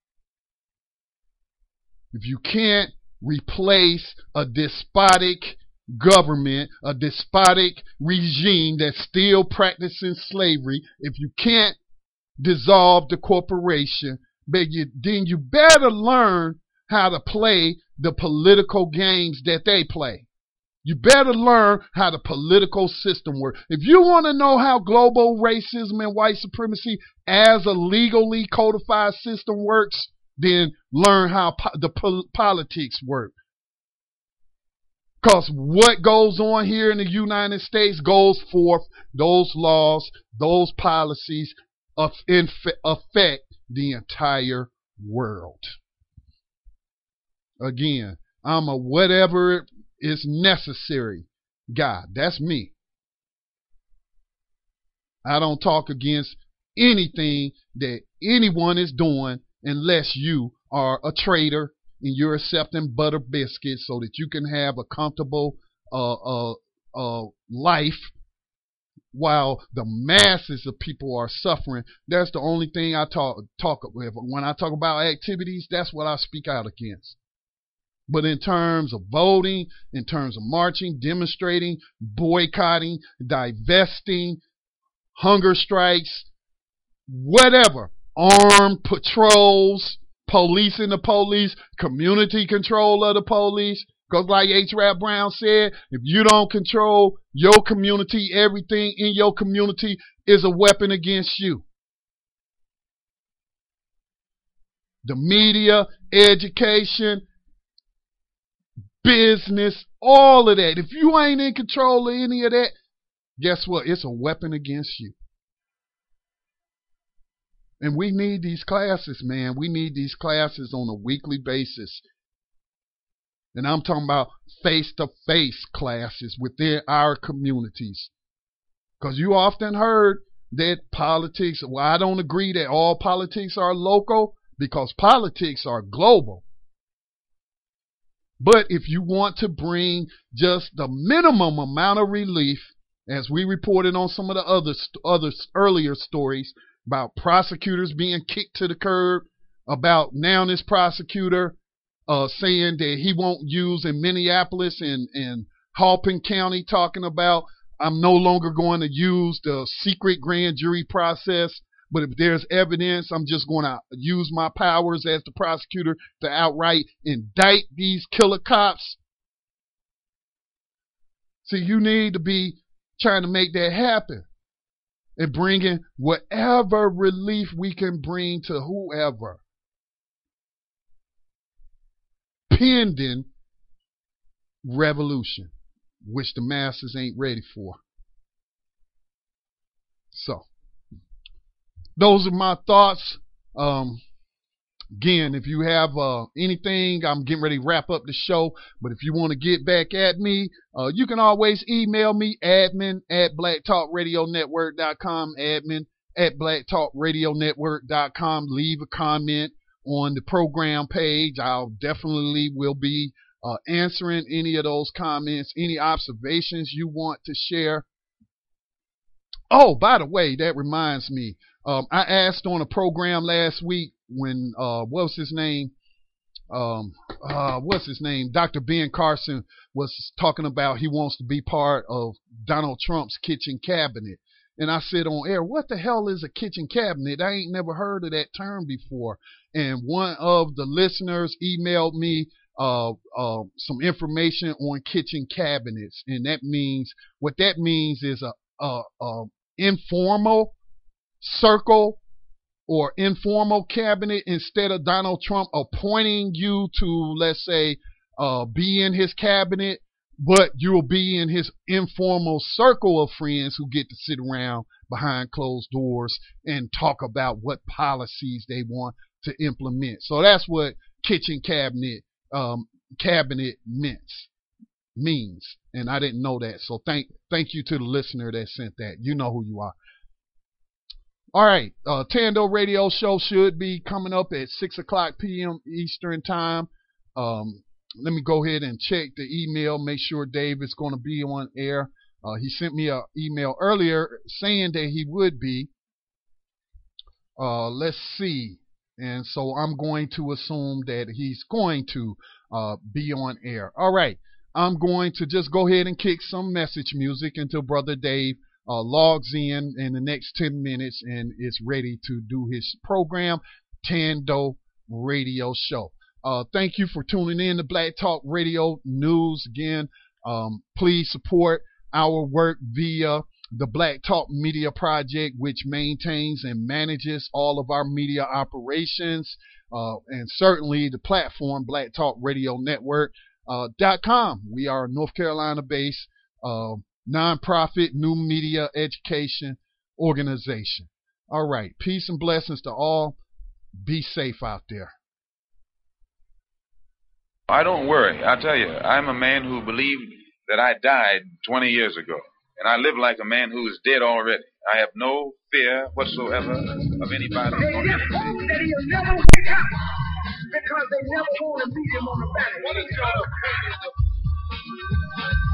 replace a despotic government, a despotic regime that's still practicing slavery, if you can't dissolve the corporation, then you better learn how to play the political games that they play. You better learn how the political system works. If you want to know how global racism and white supremacy as a legally codified system works, then learn how the politics work. Because what goes on here in the United States goes forth, those laws, those policies affect the entire world. Again, I'm a whatever is necessary guy. That's me. I don't talk against anything that anyone is doing unless you are a trader and you're accepting butter biscuits so that you can have a comfortable life while the masses of people are suffering. That's the only thing I talk with. When I talk about activities, that's what I speak out against. But in terms of voting, in terms of marching, demonstrating, boycotting, divesting, hunger strikes, whatever, armed patrols, policing the police, community control of the police. Because like H. Rap Brown said, if you don't control your community, everything in your community is a weapon against you. The media, education, business, all of that. If you ain't in control of any of that, guess what? It's a weapon against you. And we need these classes, man. We need these classes on a weekly basis. And I'm talking about face-to-face classes within our communities. Because you often heard that politics, well, I don't agree that all politics are local, because politics are global. But if you want to bring just the minimum amount of relief, as we reported on some of the other earlier stories about prosecutors being kicked to the curb, about now this prosecutor saying that he won't use in Minneapolis and Halpin County, talking about I'm no longer going to use the secret grand jury process, but if there's evidence, I'm just going to use my powers as the prosecutor to outright indict these killer cops. See, you need to be trying to make that happen and bringing whatever relief we can bring to whoever, pending revolution, which the masses ain't ready for. So, those are my thoughts. Again, if you have anything, I'm getting ready to wrap up the show, but if you want to get back at me, you can always email me, admin@blacktalkradionetwork.com, admin@blacktalkradionetwork.com. Leave a comment on the program page. I'll definitely will be answering any of those comments, any observations you want to share. Oh, by the way, that reminds me. I asked on a program last week when what's his name? Dr. Ben Carson was talking about he wants to be part of Donald Trump's kitchen cabinet. and I said on air, what the hell is a kitchen cabinet? I ain't never heard of that term before. And one of the listeners emailed me some information on kitchen cabinets, and what that means is a informal circle or informal cabinet. Instead of Donald Trump appointing you to, let's say, be in his cabinet, but you'll be in his informal circle of friends who get to sit around behind closed doors and talk about what policies they want to implement. So that's what kitchen cabinet means, and I didn't know that. So thank you to the listener that sent that. You know who you are. All right, Tando Radio Show should be coming up at 6:00 p.m. Eastern Time. Let me go ahead and check the email, make sure Dave is going to be on air. He sent me an email earlier saying that he would be. Let's see. And so I'm going to assume that he's going to be on air. All right. I'm going to just go ahead and kick some message music until Brother Dave logs in the next 10 minutes and is ready to do his program, Tando Radio Show. Thank you for tuning in to Black Talk Radio News. Again, please support our work via the Black Talk Media Project, which maintains and manages all of our media operations, and certainly the platform Black Talk Radio Network.com. We are a North Carolina-based nonprofit new media education organization. All right. Peace and blessings to all. Be safe out there. I don't worry. I tell you, I'm a man who believed that I died 20 years ago. And I live like a man who is dead already. I have no fear whatsoever of anybody. They just hope that he'll never wake up because they never want to meet him on the battlefield. What is your opinion of